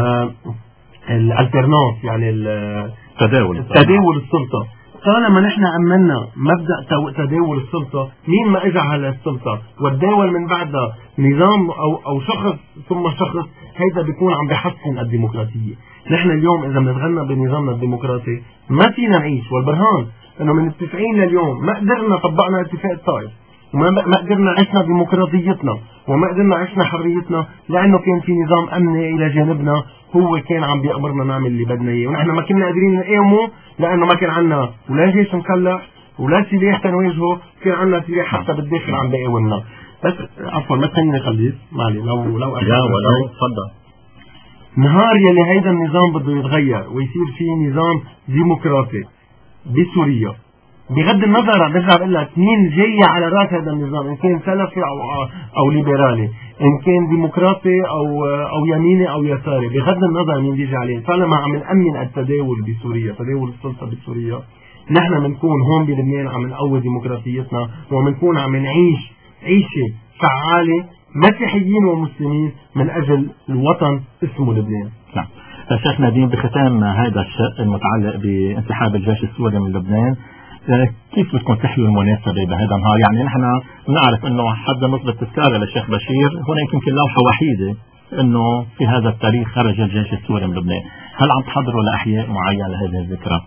والالترناس، يعني التداول تداول السلطة. طالما نحن أمنا مبدأ تداول السلطة، مين ما اجى على السلطة وتداول من بعدها نظام أو أو شخص ثم شخص، هيدا بيكون عم بيحسن الديمقراطية. نحن اليوم إذا بنتغنى بنظامنا الديمقراطي ما فينا نعيش، والبرهان إنه من التسعين لليوم ما قدرنا طبقنا اتفاق الطائف، وما ما قدرنا عشنا ديمقراطيتنا، وما قدرنا عشنا حريتنا، لأنه كان في نظام أمني إلى جانبنا هو كان عم بيأمرنا نعمل اللي بدنا إياه، ونحن ما كنا قادرين نقاومه لأنه ما كان عنا ولا جيش مسلح ولا سلاح تنواجهه، كان عنا سلاح حتى بالداخل عم بيقاومنا. بس عفوا ما تخليني خلص معلي لو لو لا ولو تفضل. نهار يلي هيدا النظام بده يتغير ويصير فيه نظام ديمقراطي بسوريا، بغض النظر عم برجع بقول لك مين جاي على راس هذا النظام، ان كان سلفي او او ليبرالي، ان كان ديمقراطي او او يميني او يساري، بغض النظر مين بيجي عليه، طالما عم نأمن التداول بسوريا، تداول السلطه بسوريا، نحن بنكون هون بلبنان عم نقوي ديمقراطيتنا، وبنكون عم نعيش عيشه فعاله مسيحيين ومسلمين من اجل الوطن اسمه لبنان. نعم. شيخ نديم، بختام هذا الشق المتعلق بانسحاب الجيش السوري من لبنان، كيف بدكم تحيوا المناسبة بهذا النهار؟ يعني نحن نعرف انه حتى نصب التذكارة للشيخ بشير هناك يمكن لوحة وحيدة انه في هذا التاريخ خرج الجيش السوري من لبنان، هل عم تحضروا لأحياء معين لهذه الذكرى؟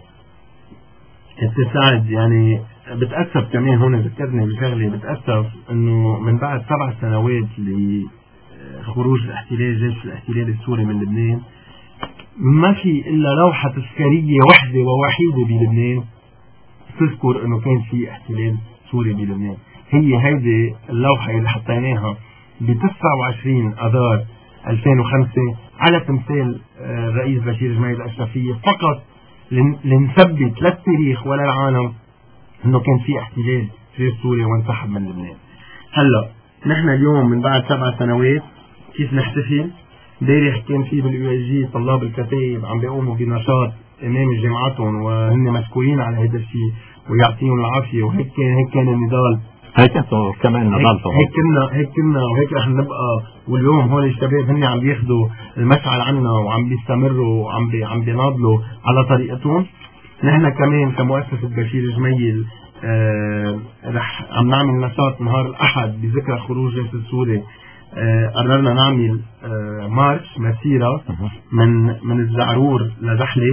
انت سعد، يعني بتأسف كمان هون ذكرني بشغلة، بتأسف انه من بعد سبع سنوات لخروج الاحتلال جيش الاحتلال السوري من لبنان ما في الا لوحة تذكارية واحدة ووحيدة بلبنان تذكر انه كان في احتلال سوري بلبنان. هي هيدي اللوحة اللي حطيناها ب تسعة وعشرين اذار ألفين وخمسة على تمثال الرئيس بشير جميل الاشرفية، فقط لنثبت للتاريخ وللعالم انه كان في احتلال غير سوري وانسحب من لبنان. هلا نحن اليوم من بعد سبع سنوات كيف نحتفل؟ امبارح كان في بالاي اي جي طلاب الكتائب عم بيقوموا بنشاط امام جامعاتهم وهن مشكورين على هذا الشيء ويعطيهم العافيه، وهيك كان هيك كان النضال، هيك انتم كمان نضالتوا، هيك كنا هيك كنا وهيك رح نبقى. واليوم هول الشباب هن عم بياخذوا المشعل عنا وعم بيستمروا وعم بي عم بيناضلوا على طريقتهم. نحن كمان كمؤسسه بشير جميل آه رح عم نعمل نشاط نهار الاحد بذكرى خروج الجيش السوري. آه قررنا نعمل آه مارش مسيره من من الزعرور لزحله،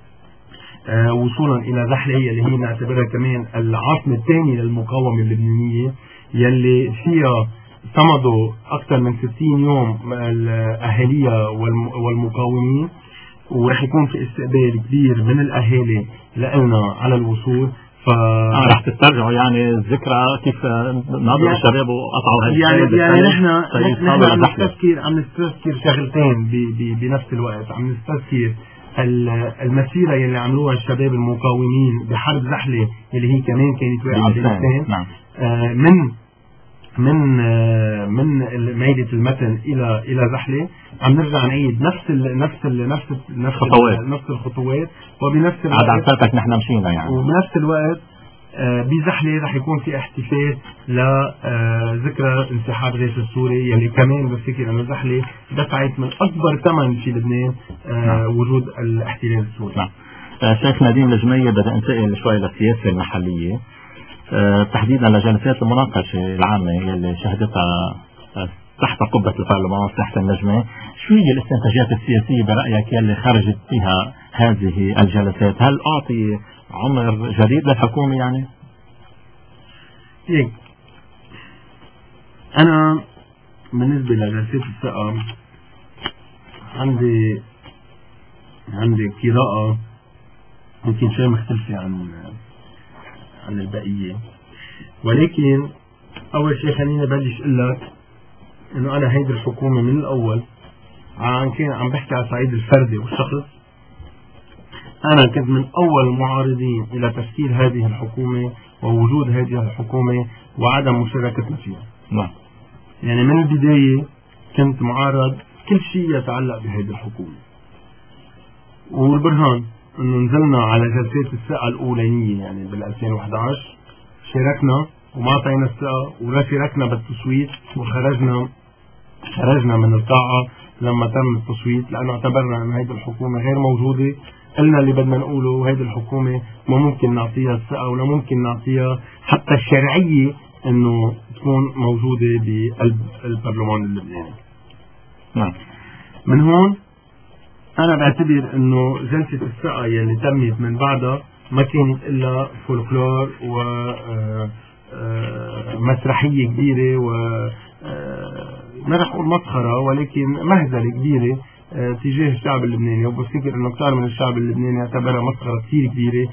آه وصولا الى زحله اللي هي نعتبرها كمان العاصمه الثانيه للمقاومه اللبنانيه، يلي فيها صمدوا اكثر من ستين يوم الاهاليه والمقاومين، ورح يكون في استقبال كبير من الاهالي لنا على الوصول. ف آه رح تسترجعوا يعني الذكرى كيف ناضلوا يعني الشباب وقطعوا هالشيء. يعني يعني نحن نحن عم نستذكر عم نستذكر شغلتين بنفس الوقت، عم نستذكر المسيرة اللي عملوها الشباب المقاومين بحرب زحلة اللي هي كمان كانت واقعة بلبنان، نعم. آه من من آه من ميلة المتن الى الى زحلة. عم نرجع نعيد نفس ال نفس ال نفس ال نفس الخطوات نفس الخطوات وبنفس الوقت عاد عم نحن مشينا يعني، وبنفس الوقت آه بزحلة رح يكون في احتفال لذكرى آه انسحاب الجيش السوري، يلي كمان بفتكر انه زحلة دفعت من اكبر ثمن في لبنان آه نعم. وجود الاحتلال السوري. نعم. آه شيخ نديم الجميل، بدأ انتقل شوي للسياسة المحلية، آه تحديدا لجلسات المناقشة العامة يلي شهدتها آه تحت قبة البرلمان تحت النجمة. شو هي الاستنتاجات السياسية برأيك يلي خرجت فيها هذه الجلسات؟ هل أعطي عمر جديد للحكومة يعني؟ هيك أنا بالنسبة لجلسات الثقة عندي عندي قراءة يمكن شيء مختلفة عن عن البقية، ولكن أول شيء خليني بلش أقول لك إنه أنا هيدي الحكومة من الأول عن كان عم بحكي على صعيد الفردي والشخص أنا كنت من أول المعارضين إلى تشكيل هذه الحكومة ووجود هذه الحكومة وعدم مشاركتنا فيها. نعم. يعني من البداية كنت معارض كل شيء يتعلق بهذه الحكومة. والبرهان انه نزلنا على جلسات الثقة الأولانية يعني بال ألفين وإحدى عشر، شاركنا وما اعطينا الثقة ولا شاركنا بالتصويت، وخرجنا خرجنا من القاعة لما تم التصويت، لأنه اعتبرنا أن هذه الحكومة غير موجودة. قلنا اللي بدنا نقوله، وهذه الحكومة ما ممكن نعطيها الثقة ولا ممكن نعطيها حتى الشرعية انه تكون موجودة بقلب البرلمان اللبناني. نعم. من هون انا بعتبر انه جلسة الثقة يلي تمت من بعدها ما كانت الا فولكلور و مسرحية كبيرة و ما رح اقول مسخرة ولكن مهزلة كبيرة تجاه الشعب اللبناني، وبفتكر انه كثير من الشعب اللبناني اعتبرها مسخرة كثير كبيرة،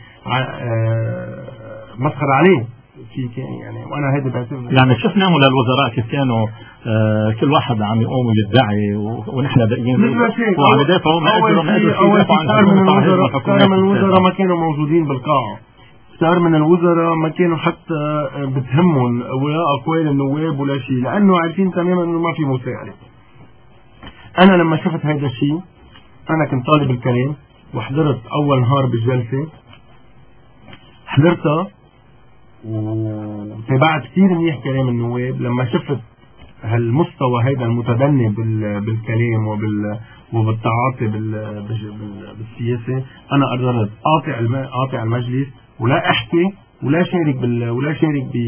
مسخرة عليه في يعني. وانا هيدا بعتبر يعني شفنا للوزراء كيف كانوا آه كل واحد عم يقوم يدعي ونحن باقيين وعم يدافعوا ما قدروا ما قدروا كثير من الوزراء كثير من الوزراء ما كانوا موجودين بالقاعة، كثير من الوزراء ما كانوا حتى بتهمهم ولا اقوال النواب ولا شيء، لانه عارفين تماما انه ما في مساعدة. انا لما شفت هذا الشيء انا كنت طالب الكلام وحضرت اول نهار بالجلسة، حضرتها وتابعت كثير منيح كلام النواب. لما شفت هالمستوى هيدا المتدني بالكلام وبال وبالتعاطي بالسياسة، انا قررت اقاطع اقاطع المجلس ولا احكي ولا شارك بال ولا شارك ب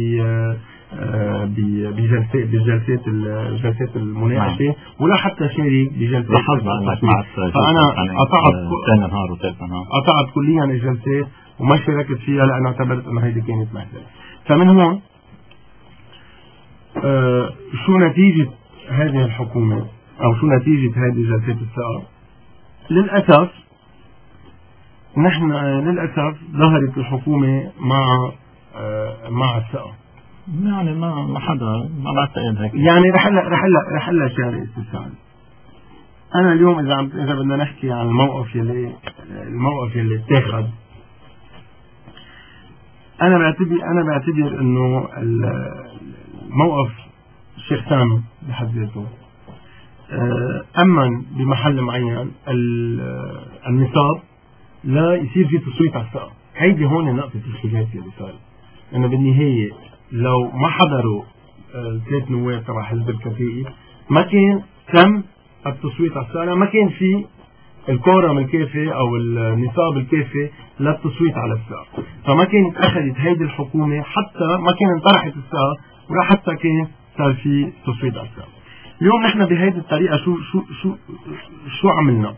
بجلسات بجلسات الجلسات المناقشه ولا حتى شارك بجلسات. لاحظنا انك معك فانا قطعت ثاني نهار وثالث نهار قطعت كليا الجلسات وما شاركت فيها لأنه اعتبرت أنه هيدي كانت مهزلة. فمن هون آه شو نتيجة هذه الحكومة أو شو نتيجة هذه جلسات الثقة؟ للأسف نحن للأسف ظهرت الحكومة مع آه مع الثقة. يعني ما ما حدا ما بعتقد هيك. يعني رح هلا رح هلا رح هلا شارع استفسار. أنا اليوم إذا عم إذا بدنا نحكي عن الموقف يلي الموقف يلي اتاخذ، أنا بعتبر أنا بعتبر إنه الموقف الشيخ سامي بحد ذاته أمن بمحل معين النصاب لا يصير في تصويت على الثقة. هيدي هون نقطة الخلاف اللي صار، إنه بالنهاية لو ما حضروا الثلاث نواب تبع حزب الكفائي ما كان تم التصويت على الثقة، ما كان في الكورم الكافي او النصاب الكافي للتصويت على الثقة، فما كانت اخذت هيدي الحكومة حتى ما كان انطرحت الثقة ولا حتى كان صار في تصويت على الثقة. اليوم نحن بهيدي الطريقة شو شو شو شو عملنا؟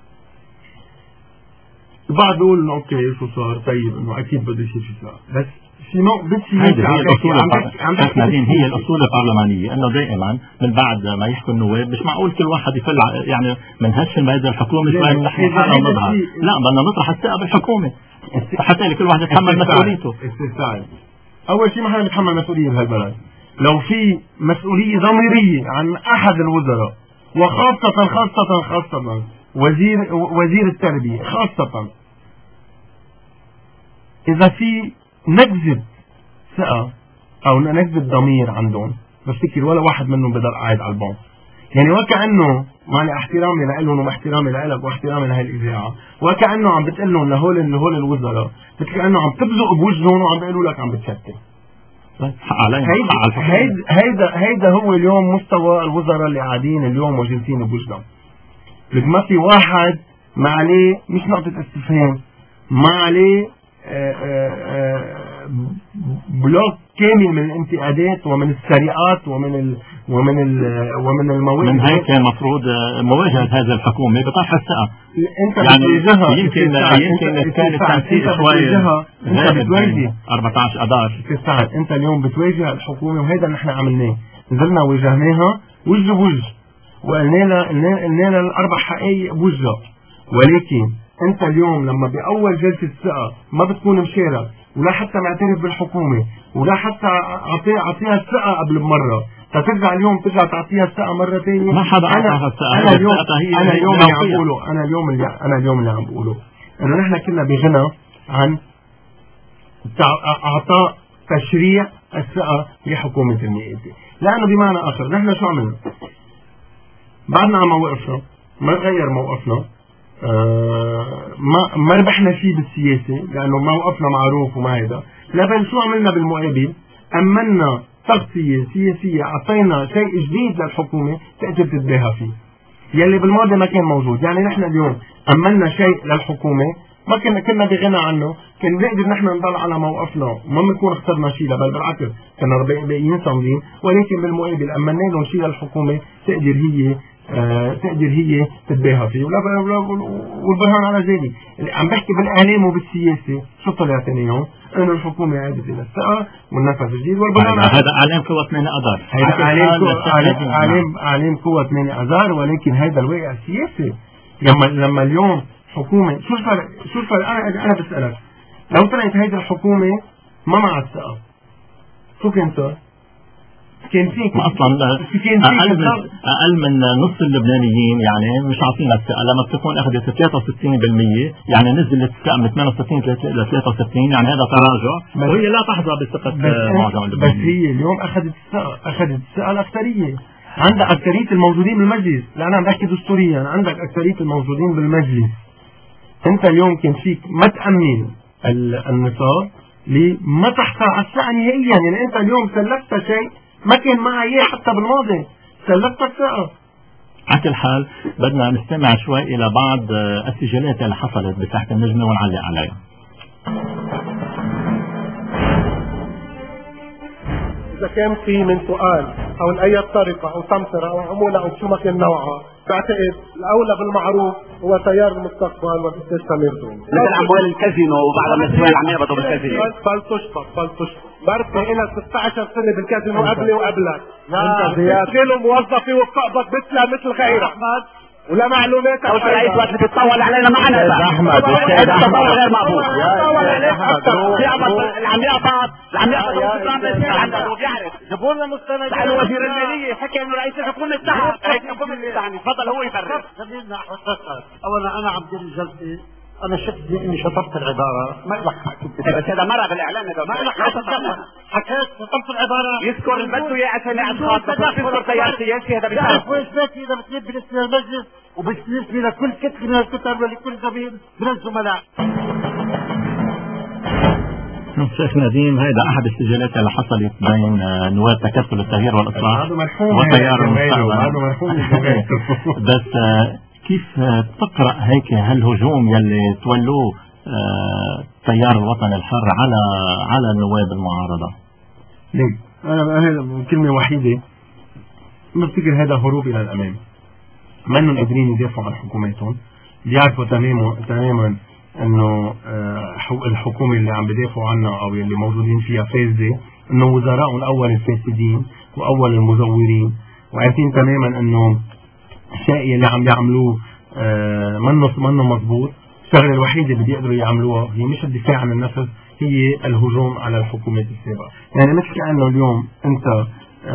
البعض بيقول انه اوكي شو صار، طيب انه اكيد بده يصير في ثقة، بس في نوع بس هي الاصول هي الاصول البرلمانيه انه دائما من بعد ما يحكوا النواب مش معقول كل واحد يفل يعني من هش الميدان الحكومه مش بدنا نحكي حالنا ونظهر، لا بدنا نطرح الثقه بالحكومه حتى كل واحد يتحمل مسؤوليته. استفسار اول شيء ما حدا بيتحمل مسؤوليه بهالبلد. لو في مسؤوليه ضميريه عن احد الوزراء وخاصه خاصه خاصه وزير وزير التربيه خاصه، اذا في نكذب ثقة او نكذب ضمير عندهم، بفتكر ولا واحد منهم بضل قاعد على البنك. يعني وكأنه مع احترامي لهم واحترامي لك واحترامي لهي الإذاعة، وكأنه عم بتقول لهم لهول لهول الوزراء مثل كأنه عم تبزق بوجههم وعم بيقولوا لك عم بتشتت. هيدا هيدا هيدا هو اليوم مستوى الوزراء اللي قاعدين اليوم وجالسين بوجههم. لك ما في واحد ما عليه مش نقطة استفهام، ما عليه آآ آآ بلوك كامل من الانتقادات ومن السرقات ومن ال ومن ال ومن المواد. من هيك المفروض مواجهة هذه الحكومة بطرح الثقة. انت بتواجهها يمكن يمكن كان التنسيق شوي انت بتواجه أربعة عشر اذار. تستعد انت اليوم بتواجه الحكومة، وهذا نحن عملناه، نزلنا واجهناها وجه بوجه وقلنا لها قلنا لها الاربع حقائق بوجهها. ولكن انت اليوم لما باول جلسة ثقة ما بتكون مشارك ولا حتى معترف بالحكومة ولا حتى اعطيها الثقة قبل بمرة، فترجع اليوم ترجع تعطيها الثقة مرة ثانية. ما حدا اعطاها الثقة. انا اليوم انا اليوم اللي عم بقوله انا اليوم اللي انا اليوم اللي عم بقوله انه نحن كنا بغنى عن اعطاء تشريع الثقة لحكومة المئاتي، لانه بمعنى اخر نحن شو عملنا؟ بعدنا عم موقفنا، ما غير موقفنا، آه ما ما ربحنا شيء بالسياسة لانه موقفنا معروف وما هيدا، لا بل شو عملنا بالمقابل؟ امنا تغطية سياسية، اعطينا شيء جديد للحكومة تقدر تتباهى فيه يلي بالماضي ما كان موجود. يعني نحن اليوم امنا شيء للحكومة ما كنا كنا بغنى عنه، كان نقدر نحن نضل على موقفنا وما بنكون اخترنا شيء، بل بالعكس كنا باقيين صامدين، ولكن بالمقابل امنا لهم شيء للحكومة تقدر هي آه تقدر هي تتباهى فيه. والبرهان على ذلك اللي عم بحكي بالاعلام وبالسياسه شو طلع ثاني يوم؟ انه الحكومه عادت الى الثقه والنفس الجديد، والبرهان هذا اعلام قوه ثمانية اذار، هذا اعلام اعلام اعلام قوه ثمانية اذار، ولكن هذا الواقع السياسي. لما لما اليوم حكومه شو الفرق؟ شو الفرق؟ انا انا بسالك، لو طلعت هيدي الحكومه ما مع الثقه شو كان صار؟ كان في اصلا اقل من اقل من نص اللبنانيين يعني مش عاطين الثقه، لما بتكون اخذت ثلاثة وستين بالمئة يعني نزلت الثقه من ثمانية وستين ل ثلاثة وستين، يعني هذا تراجع وهي لا تحظى بثقه معظم اللبنانيين. بس هي اليوم اخذت الثقه، اخذت الثقه الاكثريه، عندك اكثريه الموجودين بالمجلس، لان عم بحكي دستوريا عندك اكثريه الموجودين بالمجلس. انت اليوم كان فيك ما تامن النصاب لما تحصل على الثقه نهائيا، يعني انت اليوم سلفت شيء ما كان معها اياه حتى بالماضي، سلفت الثقه. على كل حال بدنا نستمع شوي الى بعض السجلات اللي حصلت بساحه النجمه ونعلق عليها. إذا كان في من سؤال أو لأي طريقة أو سمسرة أو عمولة أو شو ما كان نوعها، بعتقد الأولى بالمعروف هو تيار المستقبل والأستاذ سمير دون. مثل أموال الكازينو وبعض النسوان عم يقبضوا بالكازينو. بل تشبط بل تشبط. بركة إلى ستة عشر سنة بالكازينو قبلي وقبلك. لا بتشيلوا موظفي وبتقبض مثلها مثل غيرك. ولا معلومات او رئيس وقت بتتطول علينا معنا يا احمد التطول غير مقبول. اللي عم يقبض اللي عم يقبض وبيعرف جابوا لنا مستند على وزير الماليه حكى انه رئيس الحكومه انتهى، رئيس الحكومه انتهى، تفضل هو يبرر. خلينا اولا انا عم دير الجلسه، انا شكلي اني شطبت العباره، ما لك حق بس هذا مرة بالاعلان هذا ما لك حق حكيت شطبت العباره. يذكر اللي بده اياه عشان اشخاص يذكر تيار سياسي، هذا بيعرف ويش بيتي اذا بتجيب بالنسبه للمجلس وبالنسبه لكل كتله من الكتب ولكل زميل من الزملاء. شيخ نديم، هيدا احد السجلات اللي حصلت بين نواب تكتل التغيير والاصلاح وتيار المستقبل. بس كيف تقرأ هيك هالهجوم يلي تولوه تيار الوطن الحر على على النواب المعارضة؟ ليه؟ أنا هذا كلمة وحيدة، بفتكر هذا هروب إلى الأمام. ما إنهم قادرين يدافعوا عن حكوماتهم، بيعرفوا تماما تماما إنه الحكومة اللي عم بدافعوا عنها أو اللي موجودين فيها فاسدة، إنه وزرائهم الأول الفاسدين وأول المزورين، وعارفين تماما إنه الشيء اللي عم يعملوه آه منه منه مضبوط. الشغله الوحيده اللي بيقدروا يعملوها هي مش الدفاع عن النفس، هي الهجوم على الحكومات السابقه. يعني مش كانه اليوم انت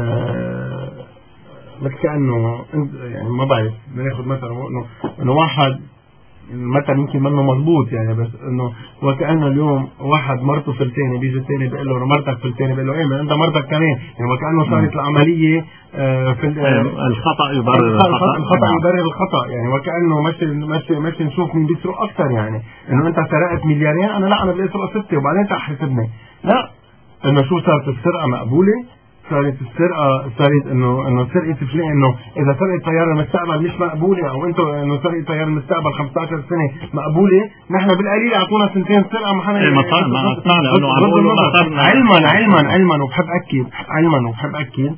آه مش كانه انت يعني ما بعرف بناخذ مثلا انه انه واحد المثل يمكن منه مضبوط يعني، بس انه وكانه اليوم واحد مرته فلتانه، بيجي الثاني بيقول له مرتك فلتانه، بيقول له ايه انت مرتك كمان، يعني وكانه صارت العمليه آه في الخطا يبرر الخطا، الخطا يبرر الخطا، يعني وكانه ماشي ماشي ماشي نشوف مين بيسرق اكثر، يعني انه انت سرقت مليارين، انا لا انا بدي اسرق سته وبعدين تحاسبني. لا، انه شو صارت السرقه مقبوله؟ صارت السرقه صارت انه انه سرقه فلان، انه اذا سرقه طيار المستقبل مش مقبوله، او انتم انه سرقه طيار المستقبل خمسة عشر سنه مقبوله، نحن بالقليل اعطونا سنتين سرقه ما حدا ما طلعنا انه علما علما علما وبحب اكد علما وبحب اكد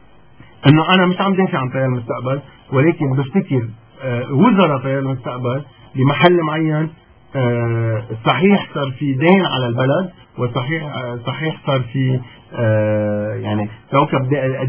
انه انا مش عم دافع عن طيار المستقبل، ولكن بفتكر آه وزراء طيار المستقبل بمحل معين آه صحيح صار في دين على البلد، وصحيح آه صحيح صار في آه يعني كوكب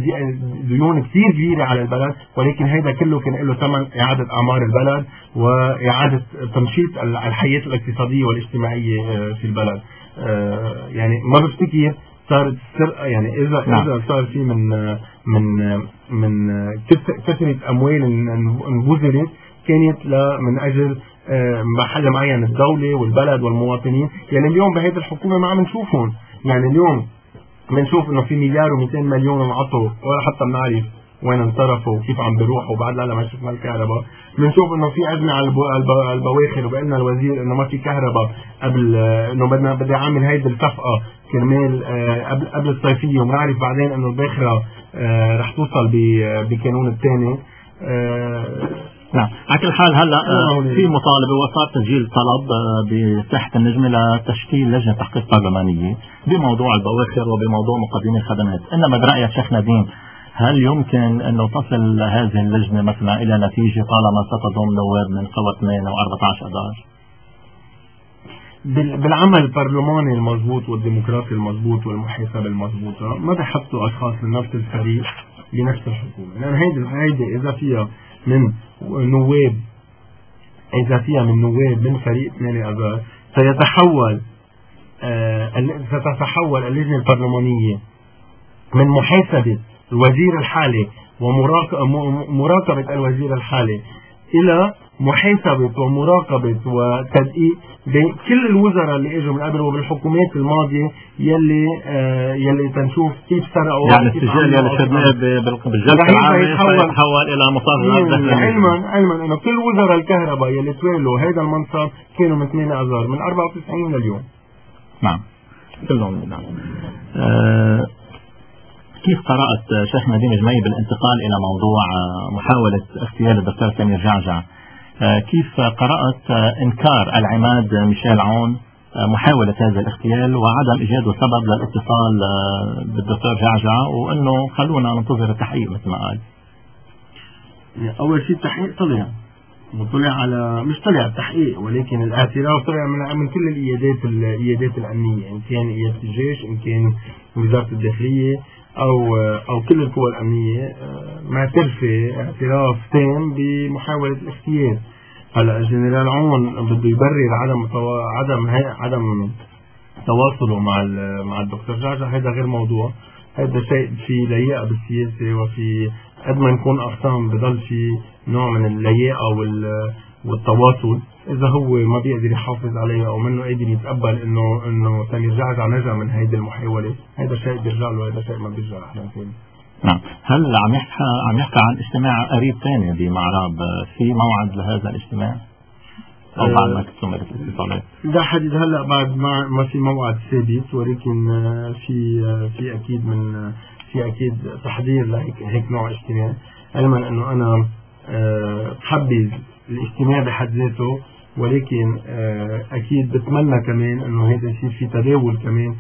ديون كثير كبيرة على البلد، ولكن هيدا كله كان له ثمن إعادة أعمار البلد وإعادة تنشيط الحياة الاقتصادية والاجتماعية آه في البلد. آه يعني ما بفتكر صارت السرقة، يعني إذا نعم. إذا صار في من من من كثرة أموال انبذلت كانت من أجل محل معين الدولة والبلد والمواطنين. يعني اليوم بهيدي الحكومة ما عم نشوفهم. يعني اليوم بنشوف انه في مليار ومئتين مليون انعطوا ولا حتى بنعرف وين انصرفوا وكيف عم بيروحوا وبعد لا ما شفنا الكهرباء. بنشوف انه في ازمه على البواخر وبقلنا الوزير انه ما في كهرباء قبل انه بدنا بدي اعمل هيدي الصفقه كرمال قبل قبل الصيفيه وبنعرف بعدين انه الباخره رح توصل بكانون الثاني. نعم. على كل حال هلا في مطالبه وصار تسجيل طلب تحت النجمه لتشكيل لجنه تحقيق برلمانيه بموضوع البواخر وبموضوع مقدمي الخدمات. انما برايك شيخ نديم هل يمكن انه تصل هذه اللجنه مثلا الى نتيجه طالما ستضم نواب من قوى ثمانية وأربعة عشر اذار؟ بالعمل البرلماني المضبوط والديمقراطي المضبوط والمحاسبه المضبوطه ما بحطوا اشخاص من نفس الفريق لنفس الحكومه، لان هيدي هيدي اذا فيها من نواب إذا فيها من نواب من فريق ثمانية أذار سيتحول آه ستتحول اللجنة البرلمانية من محاسبة الوزير الحالي ومراقبة الوزير الحالي إلى محاسبة ومراقبة وتدقيق بكل الوزراء اللي اجوا من قبل وبالحكومات الماضية يلي آه يلي تنشوف كيف سرقوا. يعني السجال يلي شفناه بالجلسة العامة سيتحول إلى مصادر. علما علما إنه كل وزراء الكهرباء يلي تولوا هذا المنصب كانوا من ثمانية أذار من أربعة وتسعين لليوم. نعم كلهم. نعم. آه كيف قرأت شيخ نديم جميل بالانتقال إلى موضوع محاولة اغتيال الدكتور سمير جعجع؟ كيف قرأت إنكار العماد ميشيل عون محاولة هذا الاغتيال وعدم إيجاد سبب للاتصال بالدكتور جعجع وأنه خلونا ننتظر التحقيق مثل ما قال؟ أول شيء التحقيق طلع وطلع على مش طلع التحقيق ولكن الاعتراف طلع من من كل الإيادات الإيادات الأمنية، إن كان إيادة الجيش إن كان وزارة الداخلية أو أو كل القوى الأمنية معترفة اعتراف تام بمحاولة الاغتيال. هلا الجنرال عون بده يبرر عدم عدم عدم تواصله مع مع الدكتور جعجع، هذا غير موضوع، هذا شيء في لياقة بالسياسة وفي قد ما نكون أخصام بضل في نوع من اللياقة والتواصل. إذا هو ما بيقدر يحافظ عليه أو منه قادر يتقبل إنه إنه سمير جعجع نجا من هيدي المحاولة، هذا شيء بيرجع له وهذا شيء ما بيرجع أحيانا ثاني. نعم. هل عم يحكى عم يحكى عن اجتماع قريب ثاني بمعراب، في موعد لهذا الاجتماع؟ أو بعد ما تكملت الاتصالات؟ لا حديد هلا بعد ما ما في موعد ثابت، ولكن في في أكيد من في أكيد تحضير لهيك هيك نوع اجتماع، علما إنه أنا بحبذ الاجتماع بحد ذاته، ولكن أكيد بتمنى كمان إنه هذا يصير في تداول كمان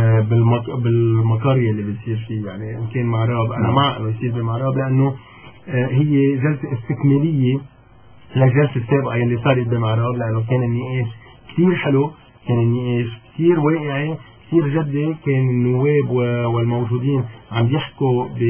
بالمقارية اللي بتصير فيه. يعني إن كان معراب أنا مع إنه يصير بمعراب، لأنه هي جلسة استكمالية للجلسة السابقة اللي صارت بمعراب، لأنه كان النقاش كثير حلو، كان النقاش كثير واقعي كثير جدي، كان النواب والموجودين عم يحكوا ب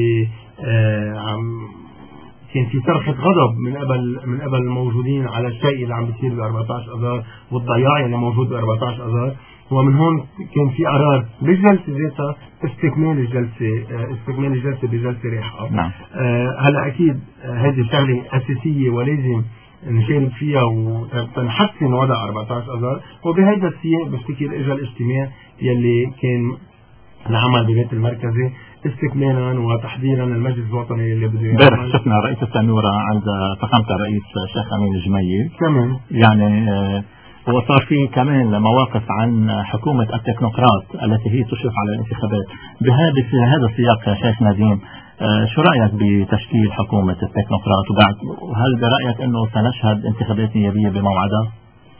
عم كان في صرخة غضب من قبل من قبل الموجودين على الشيء اللي عم بيصير ب أربعة عشر اذار والضياع اللي موجود ب أربعة عشر اذار، ومن هون كان في قرار بالجلسة ذاتها استكمال الجلسة استكمال الجلسة بجلسة راحة. نعم. آه هلا أكيد هذه شغلة أساسية ولازم نشارك فيها ونحسن وضع أربعة عشر اذار، وبهذا السياق بفتكر اجى الاجتماع يلي كان العمل ببيت المركزي استكمالا وتحضيرا للمجلس الوطني اللي بده يعمل. امبارح شفنا رئيس التنورة عند فخامة الرئيس الشيخ أمين الجميل كمان، يعني آه وصار في كمان مواقف عن حكومة التكنوقراط التي هي تشرف على الانتخابات. بهذا في هذا السياق يا شيخ نديم، آه شو رأيك بتشكيل حكومة التكنوقراط، وبعد هل برأيك أنه سنشهد انتخابات نيابية بموعدها؟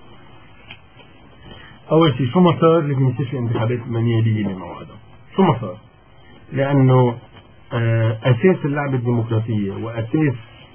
أول شيء شو ما صار لازم يصير في انتخابات نيابية بموعدها، شو ما صار، لأنه آه أساس اللعبة الديمقراطية وأساس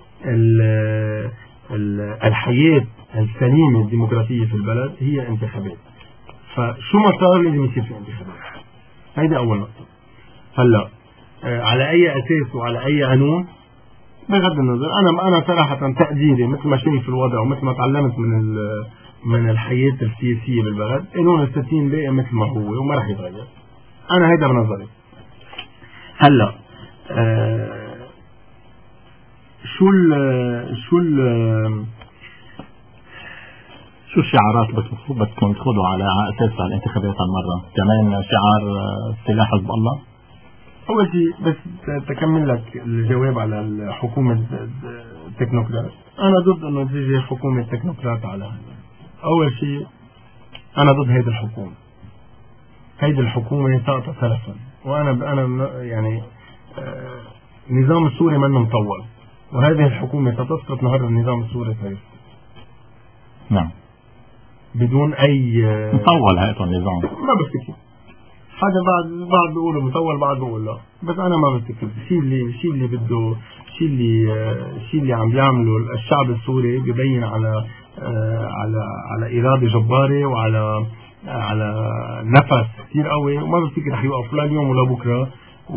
الحياة السليمة الديمقراطية في البلد هي الانتخابات، فشو ما صار لازم يصير في انتخابات. هيدا أول نقطة. هلا آه على أي أساس وعلى أي قانون بغض النظر، أنا أنا صراحة تقديري مثل ما شايف الوضع ومثل ما تعلمت من من الحياة السياسية بالبلد، قانون الستين باقي مثل ما هو وما راح يتغير. أنا هيدا بنظري. هلا آه شو ال شو ال شو الشعارات بدكم تخوضوا على اساسها الانتخابات هالمره؟ كمان شعار سلاح حزب الله؟ اول شيء بس تكمل لك الجواب على الحكومه التكنوقراط. انا ضد انه تيجي حكومه تكنوقراط على هذا. اول شيء انا ضد هيدي الحكومه. هيدي الحكومه ساقطه سلفا، وانا انا يعني آه النظام السوري منه مطول، وهذه الحكومه ستسقط نهار النظام السوري سيسقط. نعم. بدون اي آه مطول هذا النظام. ما بفتكر. حدا بعد بعد بيقولوا مطول، بعد بيقول لا، بس انا ما بفتكر. الشيء اللي الشيء اللي بده الشيء اللي الشيء اللي عم بيعمله الشعب السوري ببين على آه على على اراده جباره وعلى على نفس كثير قوي، وما بفتكر رح يوقف لا اليوم ولا بكره،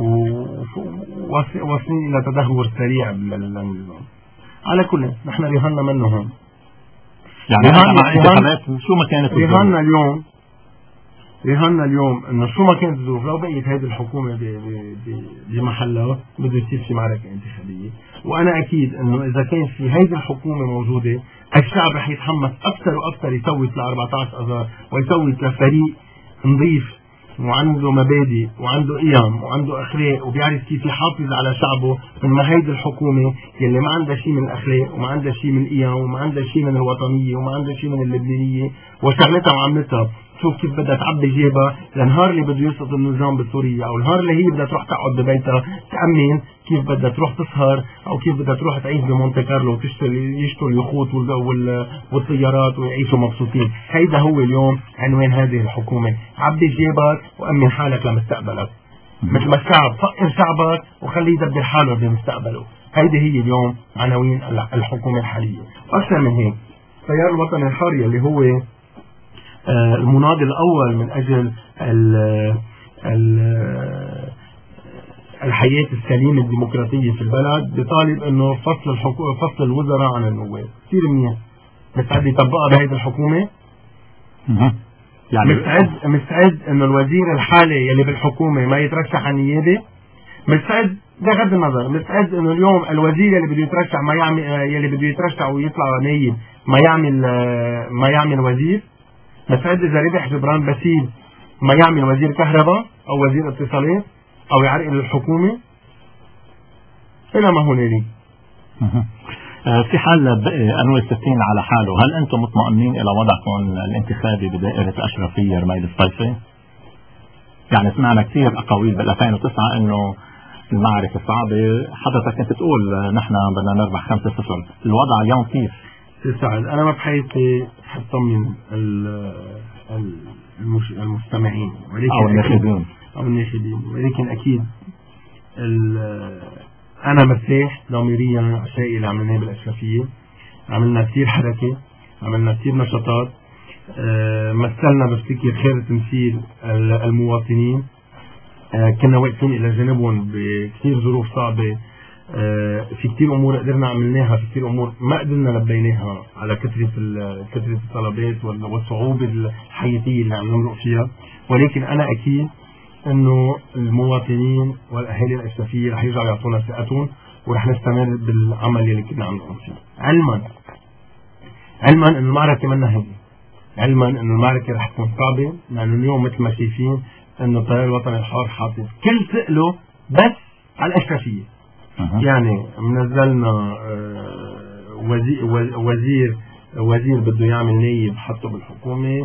وواصلين الى تدهور سريع بالنظام. على كل نحن رهنا منه هون. يعني مع انتخابات شو ما كانت رهنا اليوم رهنا اليوم انه شو ما كانت الظروف، لو بقيت هذه الحكومه بمحلها بده يصير في معركه انتخابيه. وانا اكيد انه اذا كان في هذه الحكومه موجوده الشعب رح يتحمس اكثر واكثر يصوت ل أربعة عشر اذار، ويصوت لفريق نظيف وعنده مبادئ وعنده قيم وعنده اخلاق وبيعرف كيف يحافظ على شعبه، من ما هيدي الحكومه يلي ما عندها شيء من الاخلاق وما عندها شيء من القيم وما عندها شيء من الوطنيه وما عندها شيء من اللبنانيه، وشغلتها وعملتها شوف كيف بدها تعبي جيبها لنهار اللي بده يسقط النظام بسوريا، او النهار اللي هي بدها تروح تقعد ببيتها تأمن كيف بدها تروح تسهر، او كيف بدها تروح تعيش بمونte كارلو وتشتري يشتروا اليخوت والطيارات ويعيشوا مبسوطين. هيدا هو اليوم عنوان هذه الحكومه، عبي جيبك وأمن حالك لمستقبلك، مثل ما الشعب فقر شعبك وخليه يدبر حاله بمستقبله. هيدي هي اليوم عناوين الحكومه الحاليه. واكثر من هيك التيار الوطني الحر اللي هو آه المناضل الأول من أجل ال ال الحياة السليمة الديمقراطية في البلد، بطالب إنه فصل الحكو... فصل الوزراء عن النواب. كثير منيح. مستعد يطبقها بهيدي الحكومة؟ يعني مستعد مستعد إنه الوزير الحالي يلي بالحكومة ما يترشح عن نيابة؟ مستعد بغض النظر، مستعد إنه اليوم الوزير يلي بده يترشح ما يعمل يلي بده يترشح ويطلع نايب ما يعمل ما يعمل وزير؟ مستعد إذا ربح جبران باسيل ما يعمل وزير كهرباء أو وزير اتصالات أو يعرقل الحكومة؟ إلى ما هنالك. في حال بقي أنور الستين على حاله، هل أنتم مطمئنين إلى وضعكم الانتخابي بدائرة أشرفية رميل الصيفي؟ يعني سمعنا كثير أقاويل بال ألفين وتسعة إنه المعركة صعبة، حضرتك كنت تقول نحن بدنا نربح خمسة صفر، الوضع اليوم كيف؟ سعد أنا ما بحيث حطمن المستمعين أو الناخبين أو الناخبين ولكن أكيد أنا مرتاح ضميريا شيء اللي عملناه بالأشرفية. عملنا كثير حركة، عملنا كثير نشاطات، أه مثلنا بفتكر خير تمثيل المواطنين، أه كنا واقفين إلى جانبهم بكثير ظروف صعبة. آه في كثير امور قدرنا عملناها، في كثير امور ما قدرنا لبيناها على كثرة كثرة الطلبات والصعوبة الحياتية اللي عم نمرق فيها. ولكن انا اكيد انه المواطنين والاهالي الاشرفية رح يرجعوا يعطونا ثقتهم، ورح نستمر بالعمل اللي كنا عم نقوم فيه، علما علما انه المعركة منا هي، علما انه المعركة رح تكون صعبة، لانه اليوم مثل ما شايفين انه التيار الوطني الحر حاطط كل ثقله بس على الاشرفية. يعني منزلنا وزير وزير وزير بده يعمل نايب حطه بالحكومة،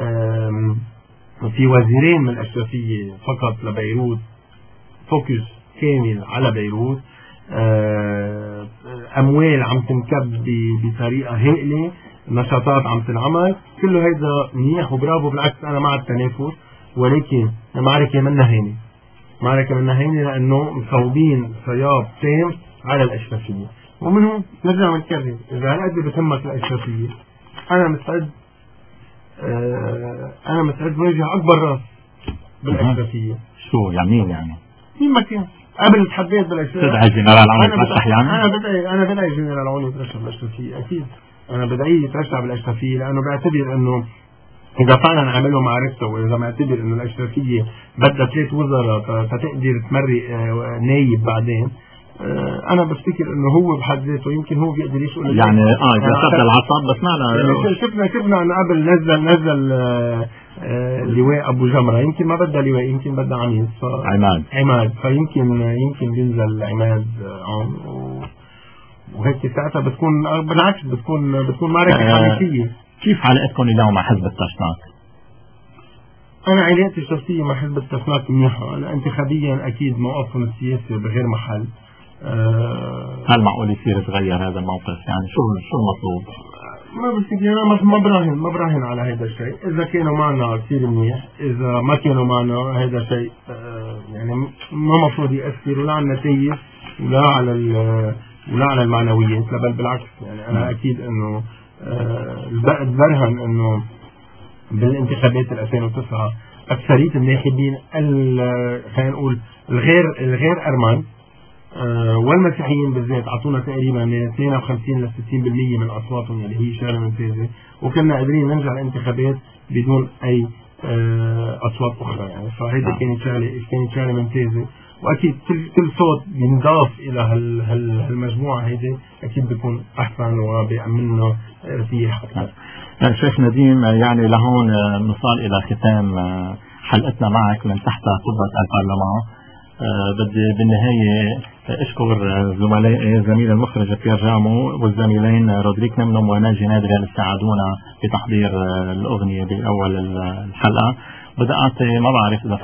في وزيرين من الأشرفية فقط لبيروت، فوكس كامل على بيروت، أموال عم تنكب بطريقة هائلة، نشاطات عم تنعمل، كله هيدا منيح وبرافو، بالعكس أنا مع التنافس. ولكن المعركة منا هينة، معركة منا هينة لأنه مصوبين صياب تام على الأشرفية. ومن هون نرجع ونكرر، إذا هالقد بتهمك الأشرفية أنا مستعد آه أنا مستعد واجه أكبر راس بالأشرفية. شو يعني مين يعني؟ مين ما كان قبل تحديت بالأشرفية تدعي جنرال عون يترشح يعني؟ أنا بدعي أنا بدعي جنرال عون يترشح بالأشرفية أكيد. أنا بدعي يترشح بالأشرفية لأنه بعتبر إنه إذا فعلا عملوا معركته، وإذا معتبر إنه الأشرفية بدها ثلاث وزراء فتقدر تمرق نايب بعدين، آه انا بفتكر انه هو بحد ذاته يمكن هو بيقدر يسأل يعني اه اذا شد العصب بس معنا يعني شفنا شفنا عن قبل نزل نزل آه آه لواء ابو جمره، يمكن ما بدها لواء، يمكن بدها عميد ف... عماد عماد فيمكن يمكن بينزل عماد عون و... وهيك ساعتها بتكون بالعكس بتكون بتكون معركه حماسيه. آه كيف علاقتكم اليوم مع حزب التشناك؟ انا علاقتي الشخصيه مع حزب التشناك منيحه، انا انتخابيا اكيد موقفهم السياسي بغير محل. أه هل معقول يصير يتغير هذا الموقف؟ يعني شو شو المطلوب؟ ما بفتكر انا ما براهن ما براهن على هذا الشيء، اذا كانوا معنا كثير منيح، اذا ما كانوا معنا هذا شيء أه يعني ما مفروض ياثر ولا على النتائج ولا على ولا على المعنويات، بل بالعكس. يعني انا اكيد انه أه برهن انه بالانتخابات ال ألفين وتسعة اكثريه الناخبين خلينا نقول الغير الغير ارمان أه والمسيحيين بالذات اعطونا تقريبا من اثنين وخمسين ل ستين بالمئة من اصواتهم اللي هي شغله ممتازه، وكنا قادرين ننجح الانتخابات بدون اي أه اصوات اخرى. يعني فهيدي كانت شغله كانت شغله ممتازه، واكيد كل كل صوت بينضاف الى هال هال هالمجموعه هيدي اكيد بيكون احسن وبيعمل لنا ارتياح اكثر. شيخ نديم، يعني لهون نوصل الى ختام حلقتنا معك من تحت قبه البرلمان. أه بدي بالنهايه اشكر زملائي زميل المخرج بيير جامو والزميلين رودريك نمنم وناجي نادر اللي ساعدونا في تحضير الاغنيه باول الحلقه. بدي اعطي ما بعرف اذا